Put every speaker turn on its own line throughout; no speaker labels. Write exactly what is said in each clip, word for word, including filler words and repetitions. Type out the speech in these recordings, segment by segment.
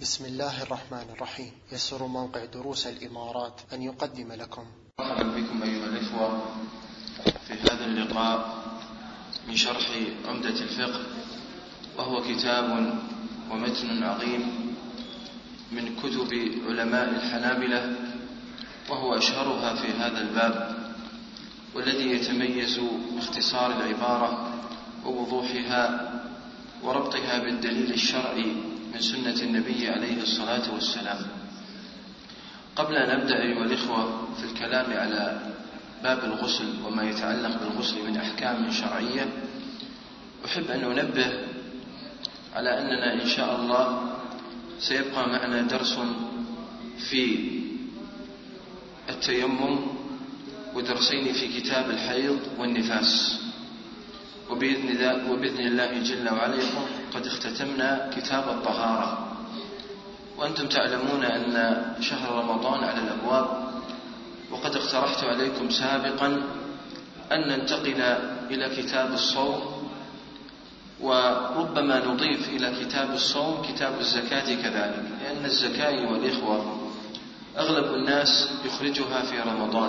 بسم الله الرحمن الرحيم. يسر موقع دروس الإمارات أن يقدم لكم.
مرحبا بكم أيها الإخوة في هذا اللقاء من شرح عمدة الفقه، وهو كتاب ومتن عظيم من كتب علماء الحنابلة، وهو أشهرها في هذا الباب، والذي يتميز باختصار العبارة ووضوحها وربطها بالدليل الشرعي من سنة النبي عليه الصلاة والسلام. قبل أن نبدأ أيها الإخوة في الكلام على باب الغسل وما يتعلق بالغسل من أحكام شرعية، أحب أن أنبه على أننا إن شاء الله سيبقى معنا درس في التيمم ودرسين في كتاب الحيض والنفاس، وبإذن, وبإذن الله جل وعلا يكون قد اختتمنا كتاب الطهارة. وأنتم تعلمون أن شهر رمضان على الأبواب، وقد اقترحت عليكم سابقا أن ننتقل إلى كتاب الصوم، وربما نضيف إلى كتاب الصوم كتاب الزكاة كذلك، لأن الزكاة والإخوة أغلب الناس يخرجها في رمضان،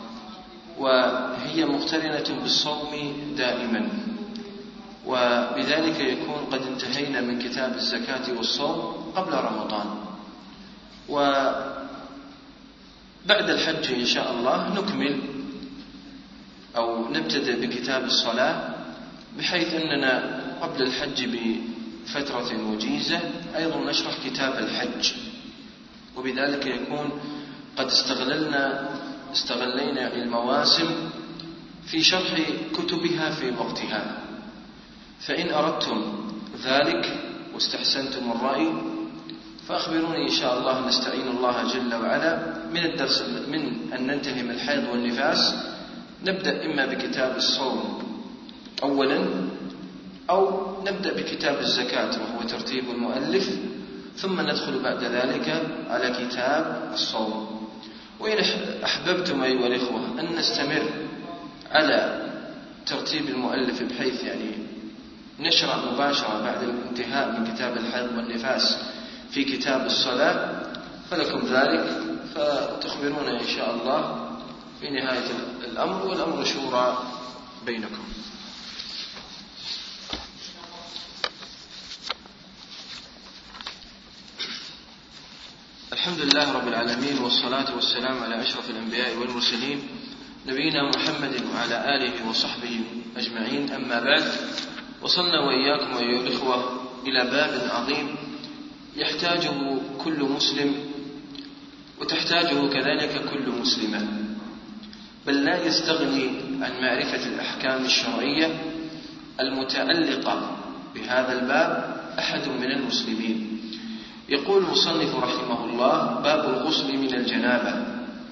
وهي مقترنة بالصوم دائما، وبذلك يكون قد انتهينا من كتاب الزكاة والصوم قبل رمضان. وبعد الحج إن شاء الله نكمل أو نبتدأ بكتاب الصلاة، بحيث أننا قبل الحج بفترة وجيزة أيضا نشرح كتاب الحج، وبذلك يكون قد استغللنا استغلينا المواسم في شرح كتبها في وقتها. فإن أردتم ذلك واستحسنتم الرأي فأخبروني إن شاء الله، نستعين الله جل وعلا من الدرس من أن ننتهي من الحيض والنفاس، نبدأ إما بكتاب الصوم أولا أو نبدأ بكتاب الزكاة وهو ترتيب المؤلف، ثم ندخل بعد ذلك على كتاب الصوم. وإن أحببتم أيها الإخوة أن نستمر على ترتيب المؤلف بحيث يعني نشرع مباشرة بعد الانتهاء من كتاب الحيض والنفاس في كتاب الصلاة فلكم ذلك، فتخبرون إن شاء الله في نهاية الأمر، والأمر شورى بينكم. الحمد لله رب العالمين، والصلاة والسلام على أشرف الأنبياء والمرسلين نبينا محمد وعلى آله وصحبه أجمعين. أما بعد، وصلنا وإياكم أيها الإخوة إلى باب عظيم يحتاجه كل مسلم وتحتاجه كذلك كل مسلمة، بل لا يستغني عن معرفة الأحكام الشرعية المتعلقة بهذا الباب أحد من المسلمين. يقول المصنف رحمه الله: باب الغسل من الجنابة.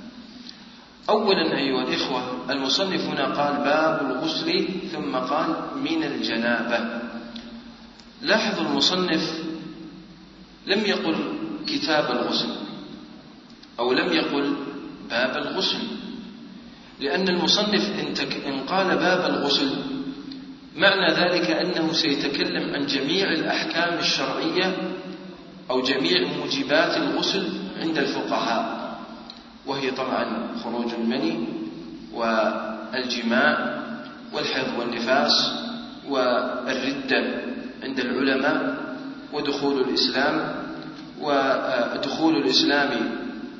أولا أيها الإخوة، المصنف هنا قال باب الغسل ثم قال من الجنابة. لاحظوا المصنف لم يقل كتاب الغسل أو لم يقل باب الغسل، لأن المصنف إن قال باب الغسل معنى ذلك أنه سيتكلم عن جميع الأحكام الشرعية أو جميع موجبات الغسل عند الفقهاء، وهي طبعا خروج المني والجماع والحيض والنفاس والردة عند العلماء، ودخول الإسلام ودخول الإسلام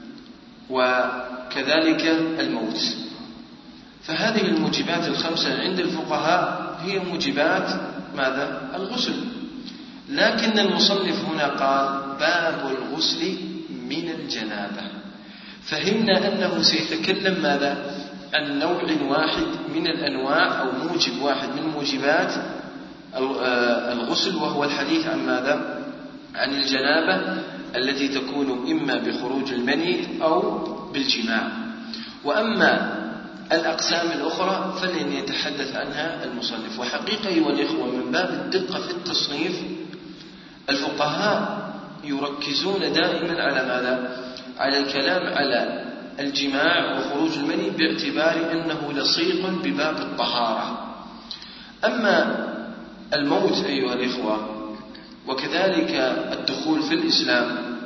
وكذلك الموت. فهذه الموجبات الخمسة عند الفقهاء هي موجبات ماذا؟ الغسل. لكن المصنف هنا قال باب الغسل من الجنابة، فهمنا أنه سيتكلم ماذا؟ عن نوع واحد من الأنواع أو موجب واحد من موجبات الغسل، وهو الحديث عن ماذا؟ عن الجنابة التي تكون إما بخروج المني أو بالجماع. وأما الأقسام الأخرى فلن يتحدث عنها المصنف. وحقيقة أيها الإخوة من باب الدقة في التصنيف الفقهاء يركزون دائما على ماذا؟ على الكلام على الجماع وخروج المني باعتبار أنه لصيق بباب الطهارة. أما الموت أيها الإخوة وكذلك الدخول في الإسلام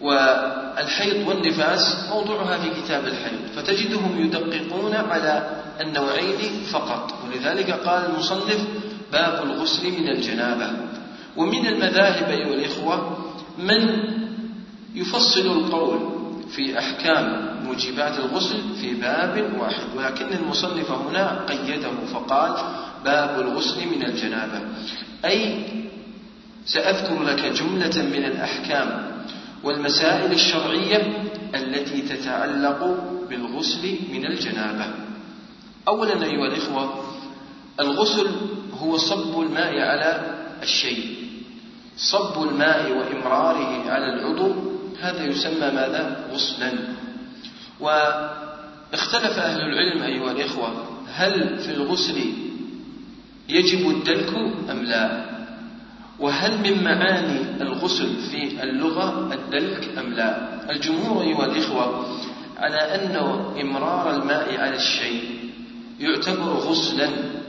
والحيض والنفاس موضوعها في كتاب الحيض، فتجدهم يدققون على النوعين فقط، ولذلك قال المصنف باب الغسل من الجنابة. ومن المذاهب أيها الإخوة من يفصل القول في أحكام موجبات الغسل في باب واحد، ولكن المصنف هنا قيده فقال باب الغسل من الجنابة، أي سأذكر لك جملة من الأحكام والمسائل الشرعية التي تتعلق بالغسل من الجنابة. أولا أيها الإخوة، الغسل هو صب الماء على الشيء، صب الماء وإمراره على العضو، هذا يسمى ماذا؟ غسلا. واختلف أهل العلم أيها الإخوة هل في الغسل يجب الدلك أم لا، وهل من معاني الغسل في اللغة الدلك أم لا. الجمهور أيها الإخوة على أن إمرار الماء على الشيء يعتبر غسلا،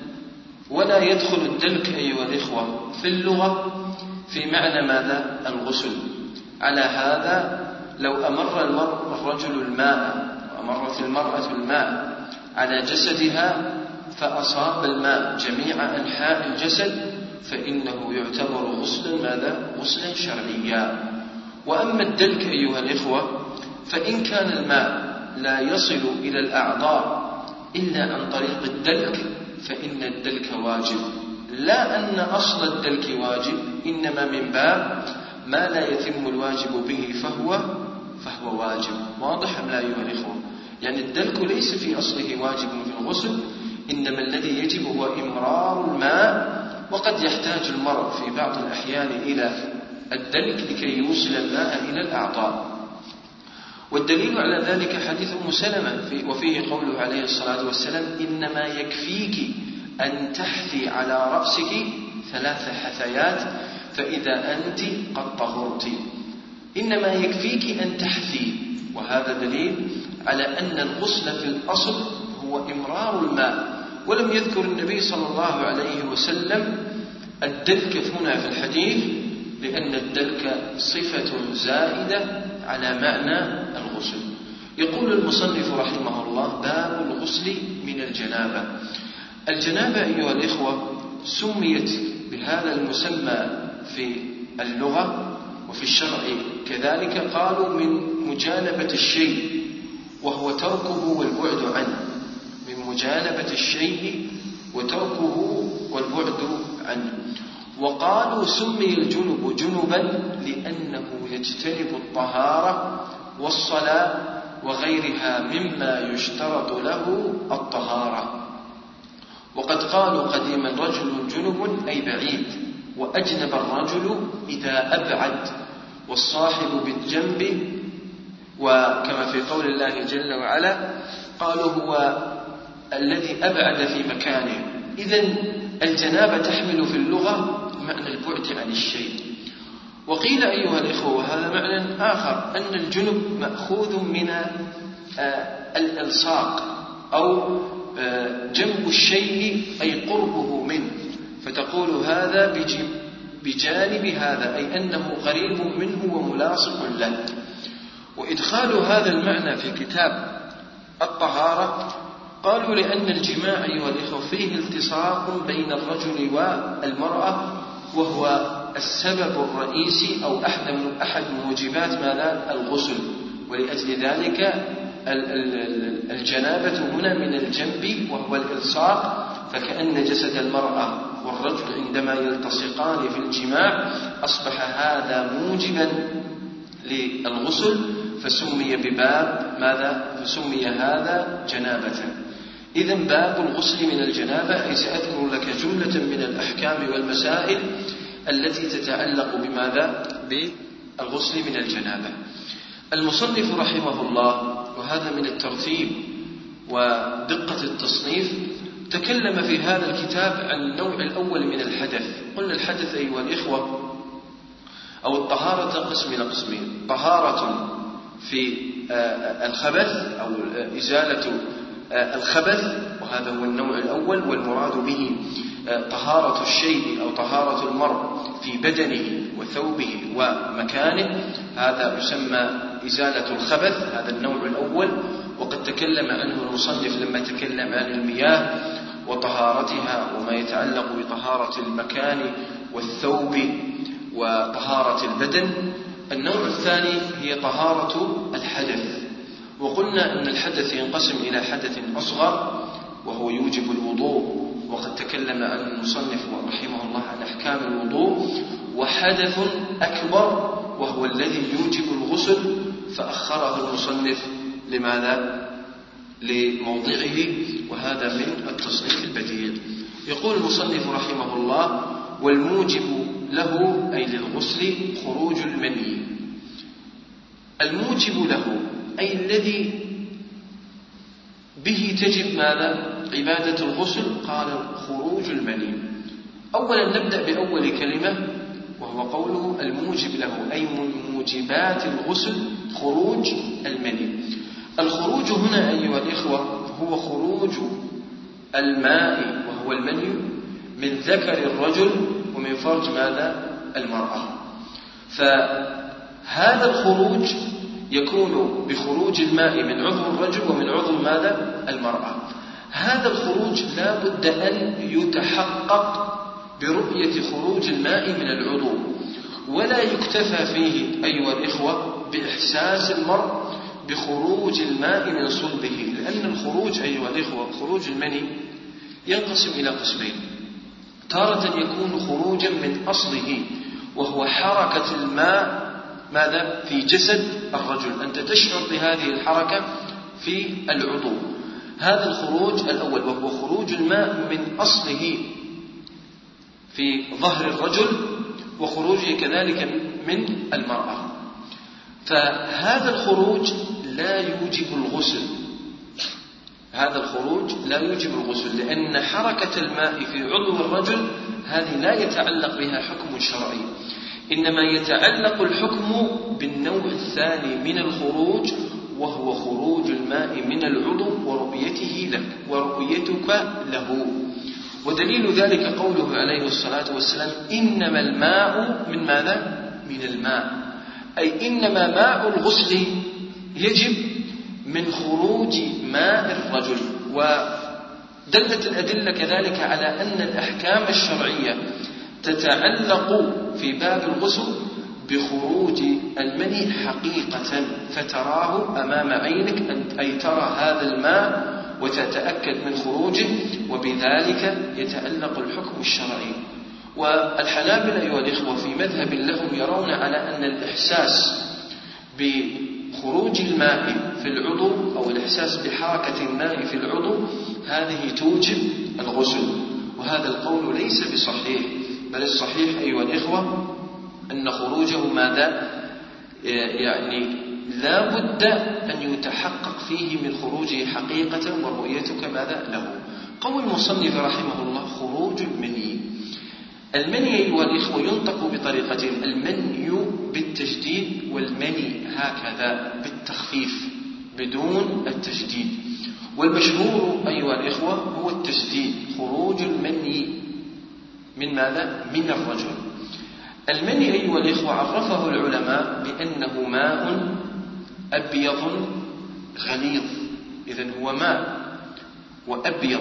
ولا يدخل الدلك أيها الإخوة في اللغة في معنى ماذا؟ الغسل. على هذا لو أمر المرء الرجل الماء وأمرت المرأة الماء على جسدها فأصاب الماء جميع أنحاء الجسد فإنه يعتبر غسلا ماذا؟ غسلا شرعيا. وأما الدلك أيها الإخوة فإن كان الماء لا يصل إلى الأعضاء إلا عن طريق الدلك فإن الدلك واجب، لا أن أصل الدلك واجب، إنما من باب ما لا يتم الواجب به فهو فهو واجب. واضح أم لا أيها الإخوة؟ يعني الدلك ليس في أصله واجب في الغسل، إنما الذي يجب هو إمرار الماء، وقد يحتاج المرء في بعض الأحيان إلى الدلك لكي يوصل الماء إلى الأعضاء. والدليل على ذلك حديث أم سلمة وفيه قوله عليه الصلاة والسلام إنما يكفيك أن تحثي على رأسك ثلاث حثيات فإذا أنت قد طهرت. إنما يكفيك أن تحثي، وهذا دليل على أن الغسل في الأصل هو إمرار الماء، ولم يذكر النبي صلى الله عليه وسلم الدلك هنا في الحديث، لأن الدلك صفة زائدة على معنى الغسل. يقول المصنف رحمه الله باب الغسل من الجنابة. الجنابة أيها الإخوة سميت بهذا المسمى في اللغة وفي الشرع كذلك، قالوا من مجانبة الشيء وهو تركه والبعد عنه، من مجانبة الشيء وتركه والبعد عنه. وقالوا سمي الجنب جنبا لأنه يجتنب الطهارة والصلاة وغيرها مما يشترط له الطهارة. وقد قالوا قديما رجل جنب أي بعيد، وأجنب الرجل إذا أبعد، والصاحب بالجنب، وكما في قول الله جل وعلا قالوا هو الذي أبعد في مكانه. إذن الجنابة تحمل في اللغة معنى البعد عن الشيء. وقيل أيها الإخوة وهذا معنى آخر أن الجنب مأخوذ من الإلصاق أو جنب الشيء أي قربه منه، فتقول هذا بجانب هذا أي أنه قريب منه وملاصق له. وإدخال هذا المعنى في كتاب الطهارة قالوا لأن الجماع أيها الإخوة فيه التصاق بين الرجل والمرأة، وهو السبب الرئيسي أو أحد أحد موجبات ماذا؟ الغسل. ولأجل ذلك الجنابة هنا من الجنب وهو الإلصاق، فكأن جسد المرأة والرجل عندما يلتصقان في الجماع أصبح هذا موجبا للغسل، فسمي بباب ماذا؟ فسمي هذا جنابة. إذن باب الغسل من الجنابة أي سأذكر لك جملة من الأحكام والمسائل التي تتعلق بماذا؟ بالغسل من الجنابة. المصنف رحمه الله وهذا من الترتيب ودقة التصنيف تكلم في هذا الكتاب عن النوع الأول من الحدث. قلنا الحدث أيها الإخوة أو الطهارة تنقسم إلى قسمين: طهارة في الخبث أو إزالة الخبث، وهذا هو النوع الأول، والمراد به طهارة الشيء أو طهارة المرء في بدنه وثوبه ومكانه، هذا يسمى إزالة الخبث، هذا النوع الأول. وقد تكلم عنه المصنف لما تكلم عن المياه وطهارتها وما يتعلق بطهارة المكان والثوب وطهارة البدن. النوع الثاني هي طهارة الحدث، وقلنا أن الحدث ينقسم إلى حدث أصغر وهو يوجب الوضوء، وقد تكلم عن المصنف رحمه الله عن أحكام الوضوء، وحدث أكبر وهو الذي يوجب الغسل فأخره المصنف لماذا؟ لموضعه، وهذا من التصنيف البديع. يقول المصنف رحمه الله: والموجب له أي للغسل خروج المني. الموجب له أي الذي به تجب ماذا؟ عبادة الغسل. قال خروج المني. أولا نبدأ بأول كلمة وهو قوله الموجب له، أي من موجبات الغسل خروج المني. الخروج هنا أيها الإخوة هو خروج الماء وهو المني من ذكر الرجل ومن فرج ماذا؟ المرأة. فهذا الخروج يكون بخروج الماء من عضو الرجل ومن عضو ماذا؟ المرأة. هذا الخروج لا بد أن يتحقق برؤية خروج الماء من العضو، ولا يكتفى فيه أيها الإخوة بإحساس المرء بخروج الماء من صلبه، لأن الخروج أيها الإخوة خروج المني ينقسم إلى قسمين. تارة يكون خروجا من أصله وهو حركة الماء ماذا؟ في جسد الرجل، أنت تشعر بهذه الحركة في العضو. هذا الخروج الأول وهو خروج الماء من أصله في ظهر الرجل وخروجه كذلك من المرأة. فهذا الخروج لا يوجب الغسل، هذا الخروج لا يوجب الغسل، لأن حركة الماء في عضو الرجل هذه لا يتعلق بها حكم شرعي، إنما يتعلق الحكم بالنوع الثاني من الخروج وهو خروج الماء من العضو ورؤيته لك ورؤيتك له. ودليل ذلك قوله عليه الصلاة والسلام: إنما الماء من ماذا؟ من الماء، أي إنما ماء الغسل يجب من خروج ماء الرجل. ودلت الأدلة كذلك على أن الأحكام الشرعية تتعلق في باب الغسل بخروج المني حقيقة، فتراه أمام عينك، أي ترى هذا الماء وتتأكد من خروجه، وبذلك يتعلق الحكم الشرعي. والحنابلة أيها الإخوة في مذهب لهم يرون على أن الإحساس بخروج الماء في العضو أو الإحساس بحركة الماء في العضو هذه توجب الغسل، وهذا القول ليس بصحيح، بل الصحيح أيها الإخوة أن خروجه ماذا؟ يعني لا بد أن يتحقق فيه من خروجه حقيقة ورؤيتك ماذا له. قول المصنف رحمه الله خروج المني. المني أيها الإخوة ينطق بطريقتين: المني بالتشديد والمني هكذا بالتخفيف بدون التشديد. والمشهور أيها الإخوة هو التشديد، خروج المني من ماذا؟ من الرجل. المني أيها الإخوة عرفه العلماء بأنه ماء أبيض غليظ، إذن هو ماء وأبيض،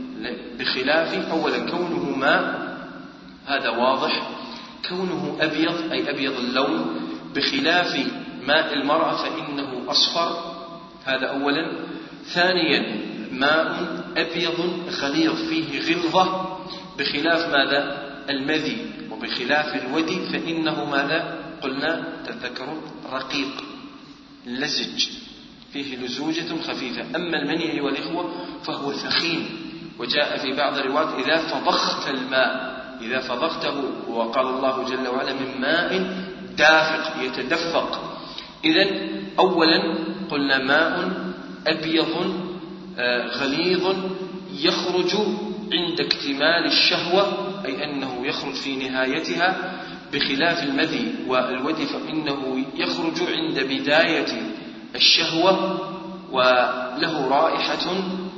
بخلاف أولا كونه ماء هذا واضح، كونه أبيض أي أبيض اللون، بخلاف ماء المرأة فإنه أصفر، هذا أولا. ثانيا ماء أبيض غليظ فيه غلظة، بخلاف ماذا؟ المذي، وبخلاف الودي فإنه ماذا؟ قلنا تذكروا رقيق لزج فيه لزوجة خفيفة. أما المني أيها الإخوة فهو ثخين، وجاء في بعض الروايات إذا فضخت الماء، إذا فضخته، وقال الله جل وعلا من ماء دافق يتدفق. إذن أولا قلنا ماء أبيض غليظ يخرج عند اكتمال الشهوة، أي أنه يخرج في نهايتها، بخلاف المذي والودي فإنه يخرج عند بداية الشهوة وله رائحة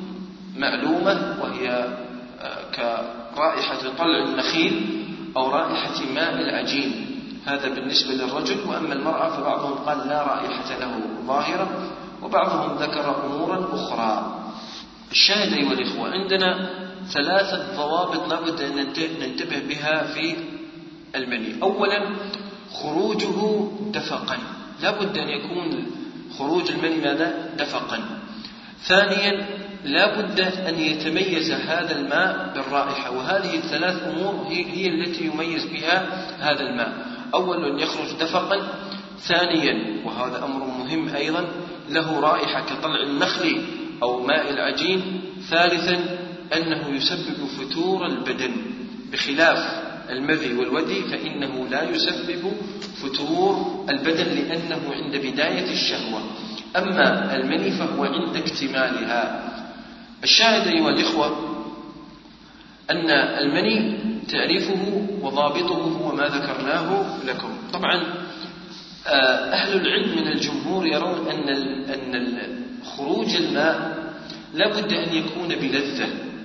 معلومة وهي كرائحة طلع النخيل أو رائحة ماء العجين، هذا بالنسبة للرجل. وأما المرأة فبعضهم قال لا رائحة له ظاهرة، وبعضهم ذكر أمورا أخرى. الشاهد أيها الإخوة، عندنا ثلاثة ضوابط لابد أن ننتبه بها في المني. أولا خروجه دفقا، لابد أن يكون خروج المني ماذا؟ دفقا. ثانيا لابد أن يتميز هذا الماء بالرائحة، وهذه الثلاث أمور هي التي يميز بها هذا الماء. أولا أن يخرج دفقا، ثانيا وهذا أمر مهم أيضا له رائحة كطلع النخل أو ماء العجين، ثالثا أنه يسبب فتور البدن، بخلاف المذي والودي فإنه لا يسبب فتور البدن لأنه عند بداية الشهوة، أما المني فهو عند اكتمالها. الشاهد أيها الإخوة أن المني تعريفه وضابطه هو ما ذكرناه لكم. طبعا أهل العلم من الجمهور يرون أن أن خروج الماء لابد أن يكون بلذة،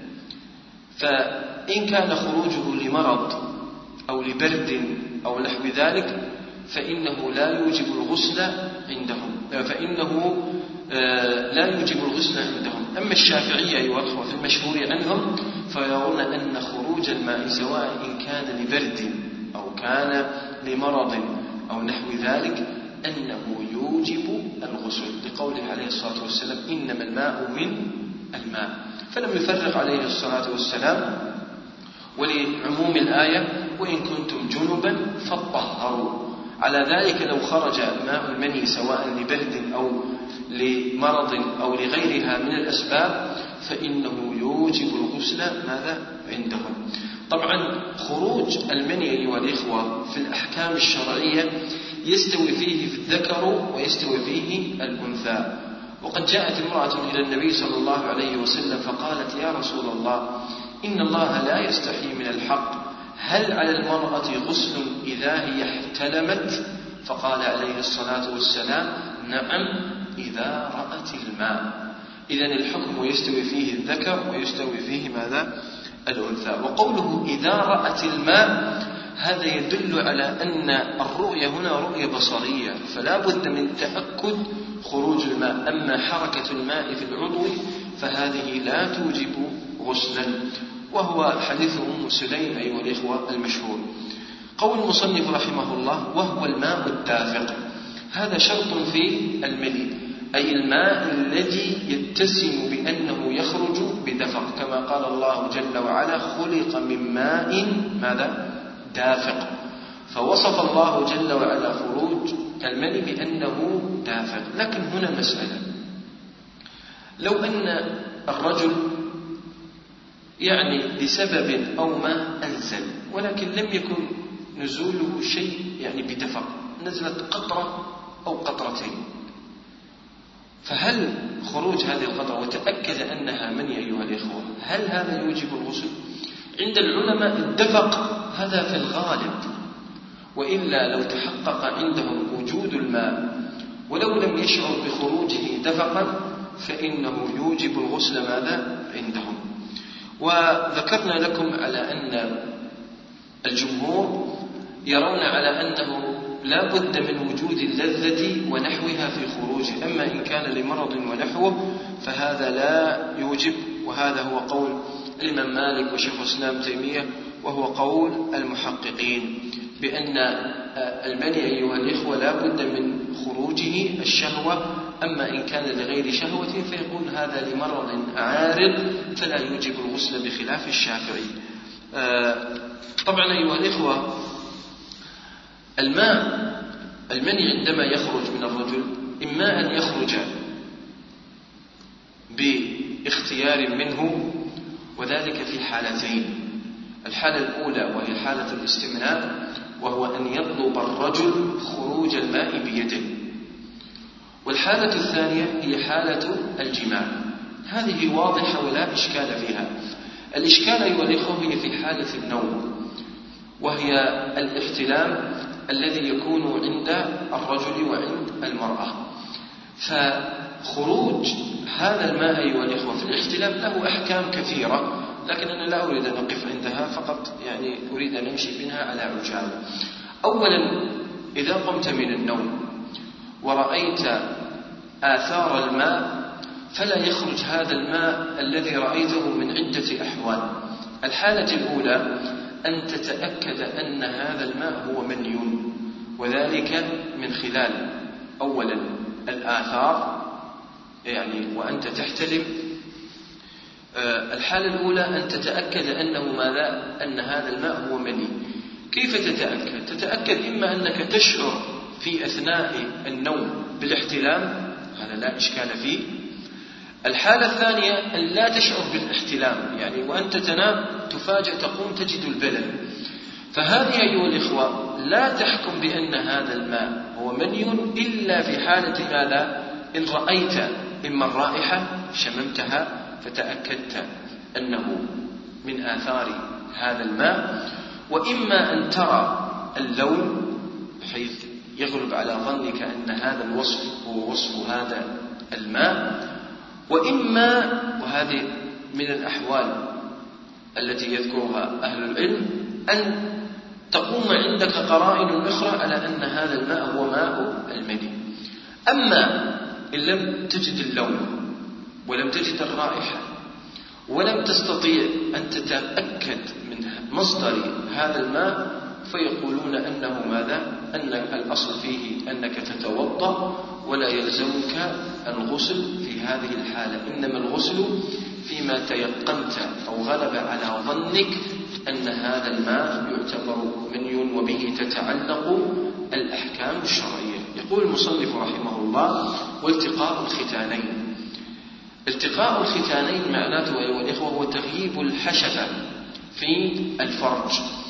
فإن كان خروجه لمرض أو لبرد أو نحو ذلك فإنه لا يوجب الغسل عندهم، فإنه لا يوجب الغسل عندهم. أما الشافعية أيها الأخوة في المشهور عنهم فيرون أن خروج الماء سواء إن كان لبرد أو كان لمرض أو نحو ذلك أنه يوجب الغسل، لقوله عليه الصلاة والسلام إنما الماء من الماء، فلم يفرق عليه الصلاة والسلام. ولعموم الآية وإن كنتم جنبا فاطهروا، على ذلك لو خرج ماء المني سواء لبرد أو لمرض أو لغيرها من الأسباب فإنه يوجب الغسل ماذا عندهم. طبعا خروج المني أيها الإخوة في الأحكام الشرعية يستوي فيه الذكر ويستوي فيه الأنثى. وقد جاءت امرأة إلى النبي صلى الله عليه وسلم فقالت يا رسول الله إن الله لا يستحي من الحق، هل على المرأة غسل إذا هي احتلمت؟ فقال عليه الصلاة والسلام نعم إذا رأت الماء. إذن الحكم يستوي فيه الذكر ويستوي فيه ماذا؟ الأنثى. وقوله إذا رأت الماء هذا يدل على أن الرؤية هنا رؤية بصرية، فلا بد من تأكد خروج الماء. أما حركة الماء في العضو فهذه لا توجب غسلا، وهو حديث أم سليم أيها الإخوة المشهور. قول المصنف رحمه الله وهو الماء الدافق، هذا شرط في المني، أي الماء الذي يتسم بأنه يخرج بدفق، كما قال الله جل وعلا خلق من ماء ماذا؟ دافق. فوصف الله جل وعلا خروج المني بأنه دافق. لكن هنا مسألة، لو أن الرجل يعني لسبب أو ما أنزل ولكن لم يكن نزوله شيء يعني بدفق، نزلت قطرة أو قطرتين، فهل خروج هذه القطرة وتأكد أنها مني أيها الإخوة هل هذا يوجب الغسل؟ عند العلماء الدفق هذا في الغالب، وإلا لو تحقق عندهم وجود الماء ولو لم يشعر بخروجه دفقا فإنه يوجب الغسل ماذا عندهم. وذكرنا لكم على أن الجمهور يرون على أنه لا بد من وجود اللذة ونحوها في خروجه، أما إن كان لمرض ونحوه فهذا لا يوجب، وهذا هو قول الإمام مالك وشيخ الإسلام تيمية، وهو قول المحققين بأن المني أيها الإخوة لا بد من خروجه الشهوة، أما إن كان لغير شهوة فيكون هذا لمرض عارض فلا يوجب الغسل بخلاف الشافعي. طبعا أيها الإخوة الماء المني عندما يخرج من الرجل إما أن يخرج باختيار منه، وذلك في حالتين. الحالة الأولى وهي حالة الاستمناء، وهو أن يطلب الرجل خروج الماء بيده، والحالة الثانية هي حالة الجماع. هذه واضحة ولا إشكال فيها. الإشكال أيها الإخوة هي في حالة النوم، وهي الاحتلام الذي يكون عند الرجل وعند المرأة. فخروج هذا الماء أيها الإخوة في الاحتلام له أحكام كثيرة، لكن أنا لا أريد أن أقف عندها، فقط يعني أريد أن أمشي منها على عجالة. أولا إذا قمت من النوم ورأيت آثار الماء فلا يخرج هذا الماء الذي رأيته من عدة أحوال. الحالة الأولى أن تتأكد أن هذا الماء هو مني، وذلك من خلال أولا الآثار، يعني وأنت تحتلم. الحالة الأولى أن تتأكد أنه ماذا؟ أن هذا الماء هو مني. كيف تتأكد؟ تتأكد إما أنك تشعر في أثناء النوم بالاحتلام، هذا لا إشكال فيه. الحالة الثانية أن لا تشعر بالاحتلام، يعني وأنت تنام تفاجأ تقوم تجد البلل. فهذه أيها الإخوة لا تحكم بأن هذا الماء هو مني إلا في حالة ماذا؟ إن رأيت إما الرائحة شممتها فتأكدت أنه من آثار هذا الماء، وإما أن ترى اللون بحيث يغلب على ظنك أن هذا الوصف هو وصف هذا الماء، وإما، وهذه من الأحوال التي يذكرها أهل العلم، أن تقوم عندك قرائن أخرى على أن هذا الماء هو ماء المني. أما إن لم تجد اللون ولم تجد الرائحة ولم تستطيع أن تتأكد من مصدر هذا الماء، فيقولون أنه ماذا؟ أن الأصل فيه أنك تتوضأ ولا يلزمك الغسل في هذه الحالة، إنما الغسل فيما تيقنت أو غلب على ظنك أن هذا الماء يعتبر مني وبه تتعلق الأحكام الشرعية. يقول المصنف رحمه الله: والتقاء الختانين. التقاء الختانين معناته أيها الإخوة هو تغييب الحشفة في الفرج.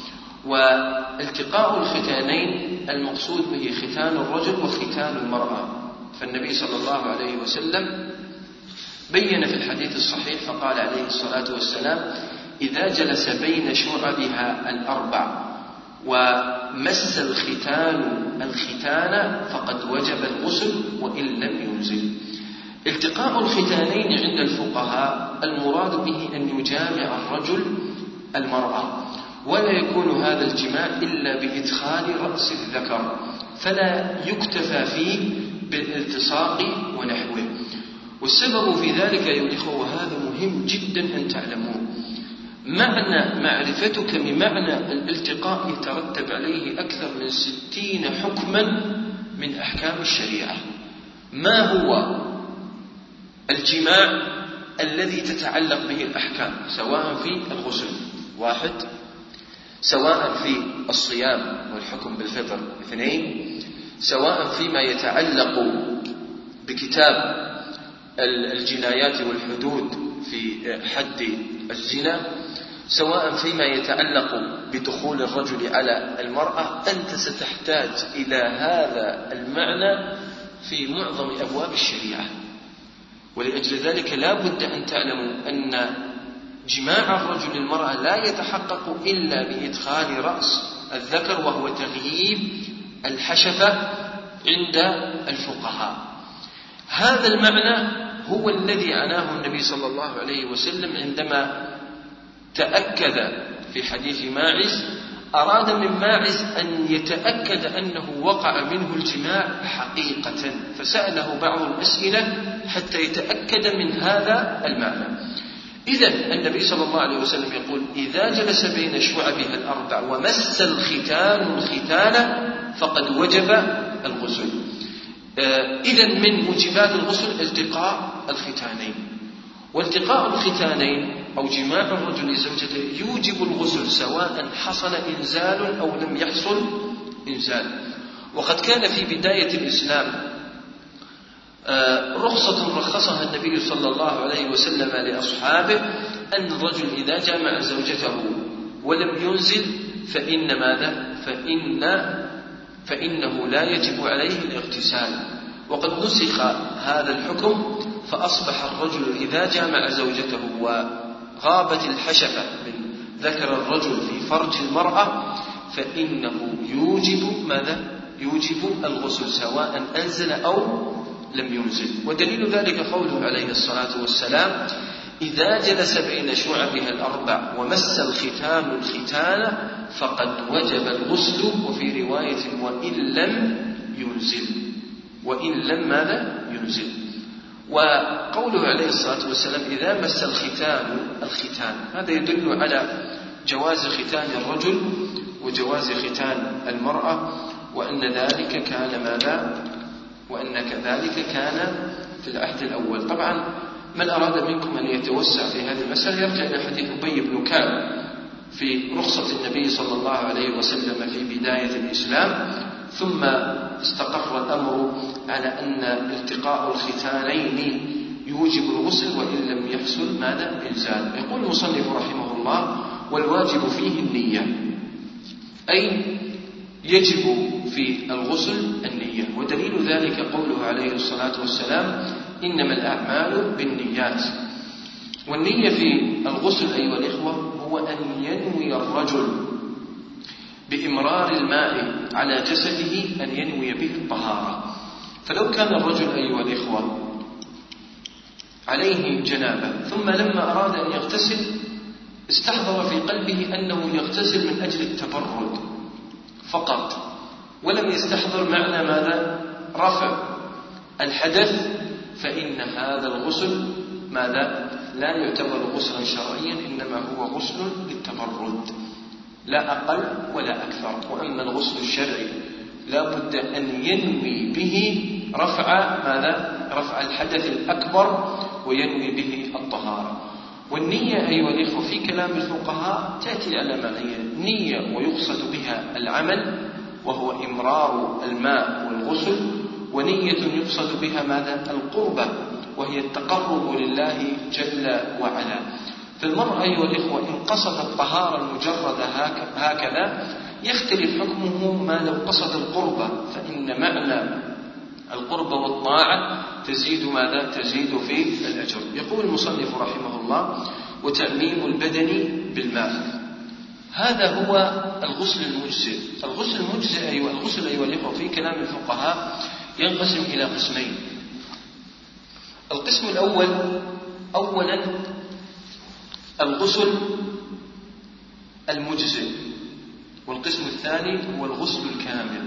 والتقاء الختانين المقصود به ختان الرجل وختان المرأة. فالنبي صلى الله عليه وسلم بين في الحديث الصحيح فقال عليه الصلاة والسلام: إذا جلس بين شعبها الأربع ومس الختان الختان فقد وجب الغسل وإن لم ينزل. التقاء الختانين عند الفقهاء المراد به أن يجامع الرجل المرأة، ولا يكون هذا الجماع إلا بإدخال رأس الذكر، فلا يكتفى فيه بالالتصاق ونحوه. والسبب في ذلك يا الإخوة، وهذا مهم جدا أن تعلموه، معنى معرفتك بمعنى الالتقاء يترتب عليه أكثر من ستين حكما من أحكام الشريعة. ما هو الجماع الذي تتعلق به الأحكام، سواء في الغسل واحد، سواء في الصيام والحكم بالفطر اثنين، سواء فيما يتعلق بكتاب الجنايات والحدود في حد الزنا، سواء فيما يتعلق بدخول الرجل على المرأة. أنت ستحتاج إلى هذا المعنى في معظم أبواب الشريعة، ولأجل ذلك لا بد أن تعلموا أن جماع الرجل المرأة لا يتحقق إلا بإدخال رأس الذكر، وهو تغييب الحشفة عند الفقهاء. هذا المعنى هو الذي عناه النبي صلى الله عليه وسلم عندما تأكد في حديث ماعز، أراد من ماعز أن يتأكد أنه وقع منه الجماع حقيقة، فسأله بعض الأسئلة حتى يتأكد من هذا المعنى. إذن النبي صلى الله عليه وسلم يقول: إذا جلس بين شعبها الأربع ومس الختان الختان فقد وجب الغسل. إذن من موجبات الغسل التقاء الختانين، والتقاء الختانين أو جماع الرجل زوجته يوجب الغسل سواء حصل إنزال أو لم يحصل إنزال. وقد كان في بداية الإسلام رخصة رخصها النبي صلى الله عليه وسلم لأصحابه أن الرجل إذا جامع زوجته ولم ينزل فإن ماذا؟ فإن فإنه لا يجب عليه الاغتسال. وقد نسخ هذا الحكم فأصبح الرجل إذا جامع زوجته وغابت الحشفة من ذكر الرجل في فرج المرأة فإنه يوجب ماذا؟ يوجب الغسل سواء أنزل أو لم ينزل. ودليل ذلك قوله عليه الصلاة والسلام: إذا جلس بين شعبها الأربع ومس الختان الختان فقد وجب الغسل. وفي رواية وإن لم ينزل، وإن لم ماذا ينزل. وقوله عليه الصلاة والسلام إذا مس الختان الختان، هذا يدل على جواز ختان الرجل وجواز ختان المرأة، وأن ذلك كان ماذا وأن كذلك كان في العهد الأول. طبعا من أراد منكم أن يتوسع في هذه المسألة يرجع إلى حديث أبي بن كعب في رخصة النبي صلى الله عليه وسلم في بداية الإسلام، ثم استقر الأمر على أن التقاء الختانين يوجب الغسل وإن لم يحصل ماذا إنزال. يقول المصنف رحمه الله والواجب فيه النية، أي يجب في الغسل النية. ودليل ذلك قوله عليه الصلاة والسلام إنما الأعمال بالنيات. والنية في الغسل أيها الإخوة هو أن ينوي الرجل بإمرار الماء على جسده أن ينوي به الطهارة. فلو كان الرجل أيها الإخوة عليه جنابة ثم لما أراد أن يغتسل استحضر في قلبه أنه يغتسل من أجل التبرد فقط، ولم يستحضر معنى ماذا رفع الحدث، فإن هذا الغسل ماذا لا يعتبر غسلا شرعيا، إنما هو غسل للتبرد لا أقل ولا أكثر. وأما الغسل الشرعي لا بد أن ينوي به رفع ماذا رفع الحدث الأكبر وينوي به الطهارة. والنية أيها الإخوة في كلام الفقهاء تأتي على معنيين: نية ويقصد بها العمل وهو إمرار الماء والغسل، ونية يقصد بها ماذا القربة وهي التقرب لله جل وعلا. فالمرء أيها الإخوة إن قصد الطهارة المجردة هكذا يختلف حكمه ما لو قصد القربة، فإن معنى القربة والطاعة تزيد ماذا تزيد في الأجر. يقول المصنف رحمه الله وتعميم البدن بالماء، هذا هو الغسل المجزئ. الغسل المجزئ أيها الغسل أيها الإخوة في كلام الفقهاء ينقسم إلى قسمين. القسم الأول أولا الغسل المجزئ، والقسم الثاني هو الغسل الكامل.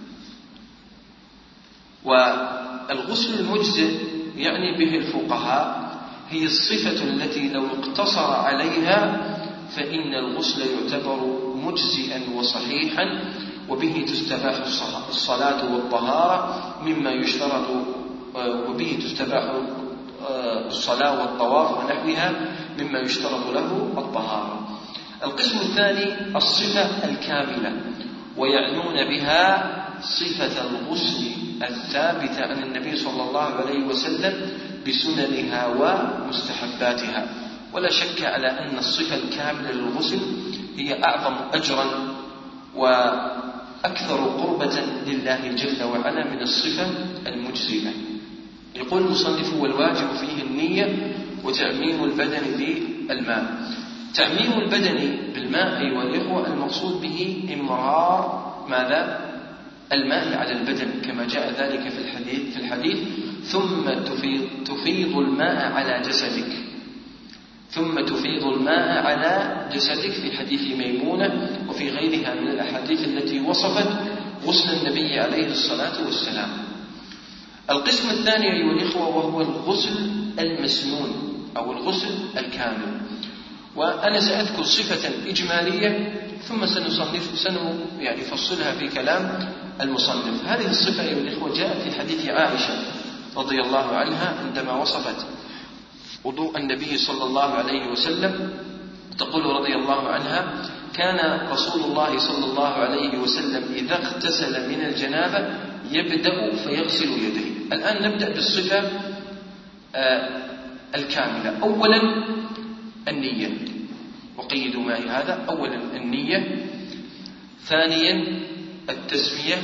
والغسل المجزئ يعني به الفقهاء هي الصفة التي لو اقتصر عليها فإن الغسل يعتبر مجزئا وصحيحا، وبه تستباح الصلاة والطهارة مما يشترط، وبه تستباح الصلاة والطواف ونحوها مما يشترط له الطهارة. القسم الثاني الصفة الكاملة، ويعنون بها صفة الغسل الثابتة عن النبي صلى الله عليه وسلم بسننها ومستحباتها. ولا شك على أن الصفة الكاملة للغسل هي أعظم أجرا وأكثر قربة لله جل وعلا من الصفة المجزئة. يقول المصنف والواجب فيه النية وتعميم البدن بالماء. تعميم البدن بالماء أيها الإخوة المقصود به إمرار ماذا الماء على البدن كما جاء ذلك في الحديث في الحديث ثم تفيض, تفيض الماء على جسدك ثم تفيض الماء على جسدك في حديث ميمونة وفي غيرها من الأحاديث التي وصفت غسل النبي عليه الصلاة والسلام. القسم الثاني أيها الإخوة وهو الغسل المسنون أو الغسل الكامل. وأنا سأذكر صفة إجمالية ثم سنصنف سنو يعني فصلها في كلام المصنف. هذه الصفة أيها الإخوة جاءت في حديث عائشة رضي الله عنها عندما وصفت وضوء النبي صلى الله عليه وسلم، تقول رضي الله عنها: كان رسول الله صلى الله عليه وسلم إذا اغتسل من الجنابة يبدأ فيغسل يديه. الآن نبدأ بالصفة آه الكاملة. أولا النية، وقيدوا معي هذا، أولا النية، ثانيا التسمية،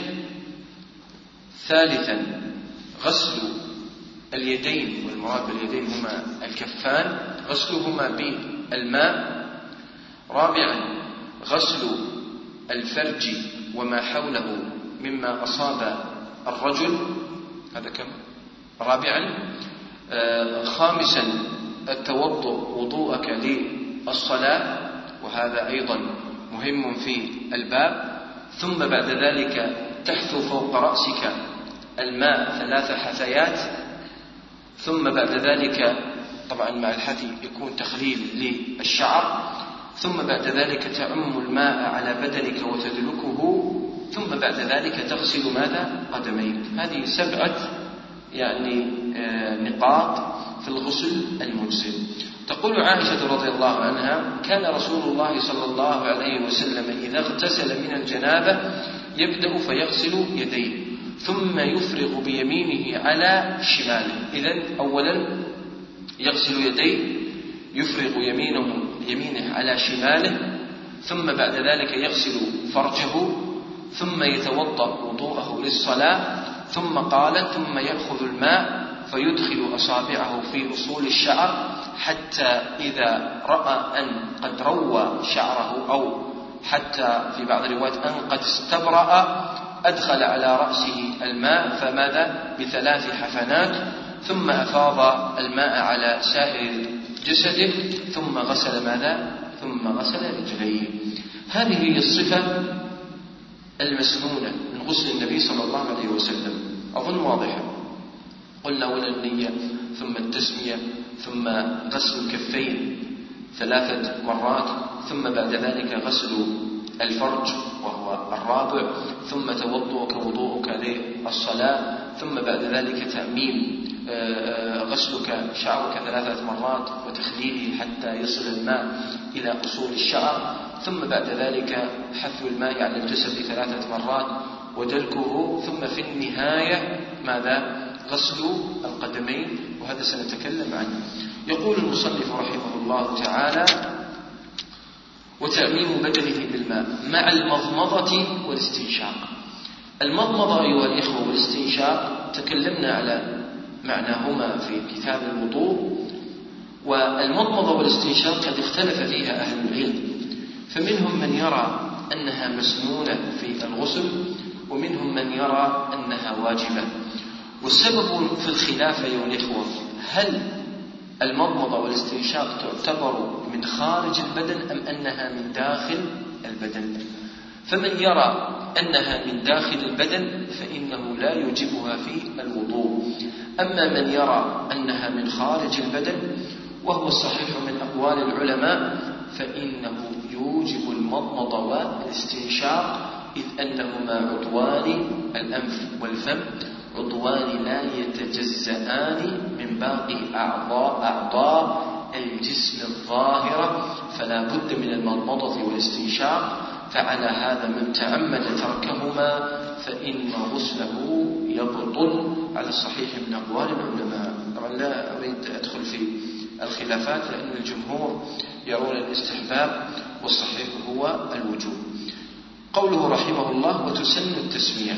ثالثا غسل اليدين، والمراد باليدين هما الكفان، غسلهما بالماء، رابعا غسل الفرج وما حوله مما أصاب الرجل، هذا كم؟ رابعا آه خامسا التوضؤ وضوءك للصلاة، وهذا أيضا مهم في الباب. ثم بعد ذلك تحثو فوق رأسك الماء ثلاث حثيات، ثم بعد ذلك طبعا مع الحثي يكون تخليل للشعر، ثم بعد ذلك تعم الماء على بدنك وتدلكه، ثم بعد ذلك تغسل ماذا؟ قدميك. هذه سبعة يعني نقاط في الغسل المجزئ. تقول عائشة رضي الله عنها: كان رسول الله صلى الله عليه وسلم إذا اغتسل من الجنابة يبدأ فيغسل يديه ثم يفرغ بيمينه على شماله. إذن أولا يغسل يديه، يفرغ يمينه يمينه على شماله، ثم بعد ذلك يغسل فرجه، ثم يتوضأ وضوءه للصلاة. ثم قال: ثم يأخذ الماء فيدخل أصابعه في أصول الشعر حتى إذا رأى أن قد روى شعره، أو حتى في بعض الروايات أن قد استبرأ، أدخل على رأسه الماء فماذا؟ بثلاث حفنات، ثم أفاض الماء على سائر جسده، ثم غسل ماذا؟ ثم غسل رجليه. هذه هي الصفة المسنونة من غسل النبي صلى الله عليه وسلم. أظن واضحة. قلنا أولا النية، ثم التسمية، ثم غسل الكفين ثلاثة مرات، ثم بعد ذلك غسل الفرج وهو الرابع، ثم توضؤك وضوءك للصلاة، ثم بعد ذلك تأميم غسلك شعرك ثلاثة مرات وتخليله حتى يصل الماء إلى أصول الشعر، ثم بعد ذلك حث الماء على الجسد ثلاثة مرات ودلكه، ثم في النهاية ماذا؟ غسل القدمين، وهذا سنتكلم عنه. يقول المصنف رحمه الله تعالى: وتأميم بدنه بالماء مع المضمضة والاستنشاق. المضمضة أيها الإخوة والاستنشاق تكلمنا على معناهما في كتاب الوضوء، والمضمضة والاستنشاق قد اختلف فيها أهل العلم، فمنهم من يرى أنها مسنونة في الغسل، ومنهم من يرى أنها واجبة. والسبب في الخلاف أيها الإخوة: هل المضمضة والاستنشاق تعتبر من خارج البدن أم أنها من داخل البدن؟ فمن يرى أنها من داخل البدن فإنه لا يوجبها في الوضوء، أما من يرى أنها من خارج البدن وهو الصحيح من أقوال العلماء فإنه يوجب المضمضة والاستنشاق، إذ أنهما عضوان الأنف والفم، عضوان لا يتجزآن من باقي أعضاء أعضاء الجسم الظاهرة، فلا بد من المضمضة والاستنشاق. فعلى هذا من تعمد تركهما فإن غسله يبطل على الصحيح من أقوال العلماء. طبعا لا أريد أدخل في الخلافات لأن الجمهور يرون الاستحباب والصحيح هو الوجوب. قوله رحمه الله: وتسن التسمية،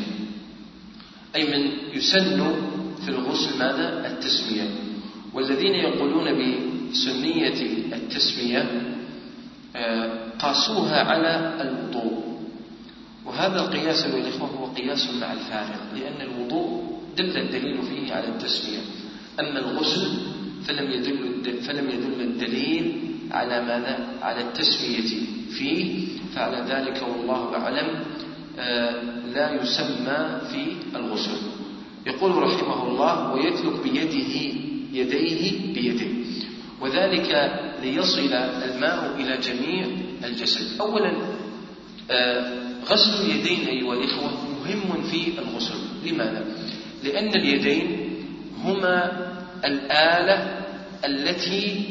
أي من يسن في الغسل ماذا؟ التسمية. والذين يقولون بسنية التسمية قاسوها على الوضوء، وهذا القياس والإخوة هو قياس مع الفارق، لأن الوضوء دل الدليل فيه على التسمية، أما الغسل فلم يدل, فلم يدل الدليل على ماذا؟ على التسمية فيه، فعلى ذلك والله أعلم لا يسمى في الغسل. يقول رحمه الله: ويدلك بيده يديه بيده، وذلك ليصل الماء إلى جميع الجسد. أولا غسل اليدين أيها الإخوة مهم في الغسل. لماذا؟ لأن اليدين هما الآلة التي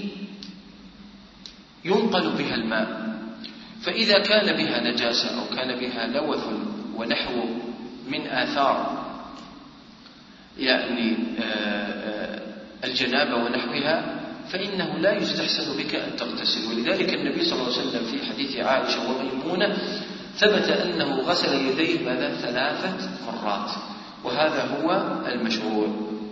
ينقل بها الماء، فإذا كان بها نجاسة أو كان بها لوث ونحو من آثار يعني الجنابة ونحوها فإنه لا يستحسن بك أن تغتسل. ولذلك النبي صلى الله عليه وسلم في حديث عائشة وميمونة ثبت أنه غسل يديه ماذا؟ ثلاثة مرات، وهذا هو المشروع.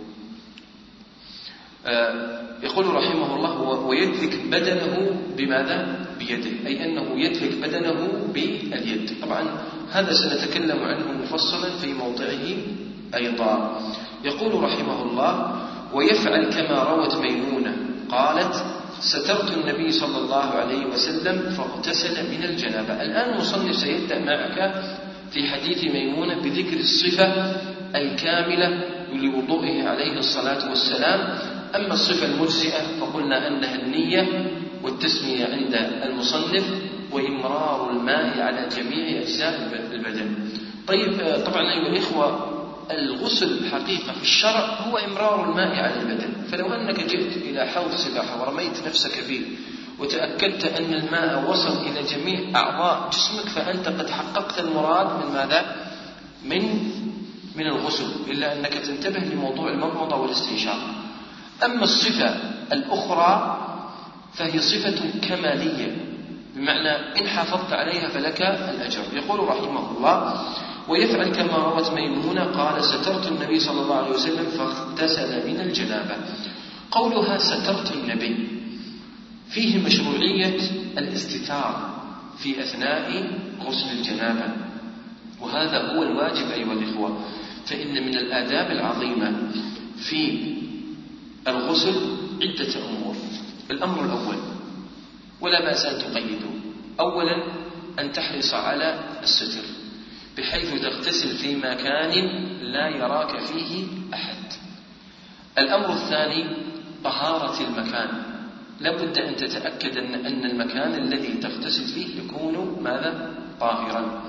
يقول رحمه الله: ويدلك بدنه بماذا؟ بيده، أي أنه يدلك بدنه باليد. طبعا هذا سنتكلم عنه مفصلا في موضعه أيضا. يقول رحمه الله: ويفعل كما روت ميمونة قالت: سترت النبي صلى الله عليه وسلم فاغتسل من الجنابة. الآن المصنف سيبدأ معك في حديث ميمونة بذكر الصفة الكاملة لوضوئه عليه الصلاة والسلام. أما الصفة المجزئة فقلنا أنها النية والتسمية عند المصنف وإمرار الماء على جميع أجزاء البدن. طيب، طبعا أيها الإخوة، الغسل حقيقة في الشرع هو إمرار الماء على البدن. فلو أنك جئت إلى حوض سباحة ورميت نفسك فيه وتأكدت أن الماء وصل إلى جميع أعضاء جسمك فأنت قد حققت المراد من ماذا؟ من من الغسل، إلا أنك تنتبه لموضوع المضمضة والاستنشاق. أما الصفة الأخرى فهي صفة كمالية، بمعنى إن حافظت عليها فلك الأجر. يقول رحمه الله: ويفعل كما روت ميمونة قال: سترت النبي صلى الله عليه وسلم فاغتسل من الجنابة. قولها سترت النبي فيه مشروعية الاستتار في أثناء غسل الجنابة، وهذا هو الواجب أيها الإخوة. فإن من الآداب العظيمة في الغسل عدة أمور. الأمر الأول، ولا بأس أن تقيده، أولا أن تحرص على الستر بحيث تغتسل في مكان لا يراك فيه أحد. الأمر الثاني طهارة المكان، لابد أن تتأكد أن المكان الذي تغتسل فيه يكون ماذا؟ طاهرا.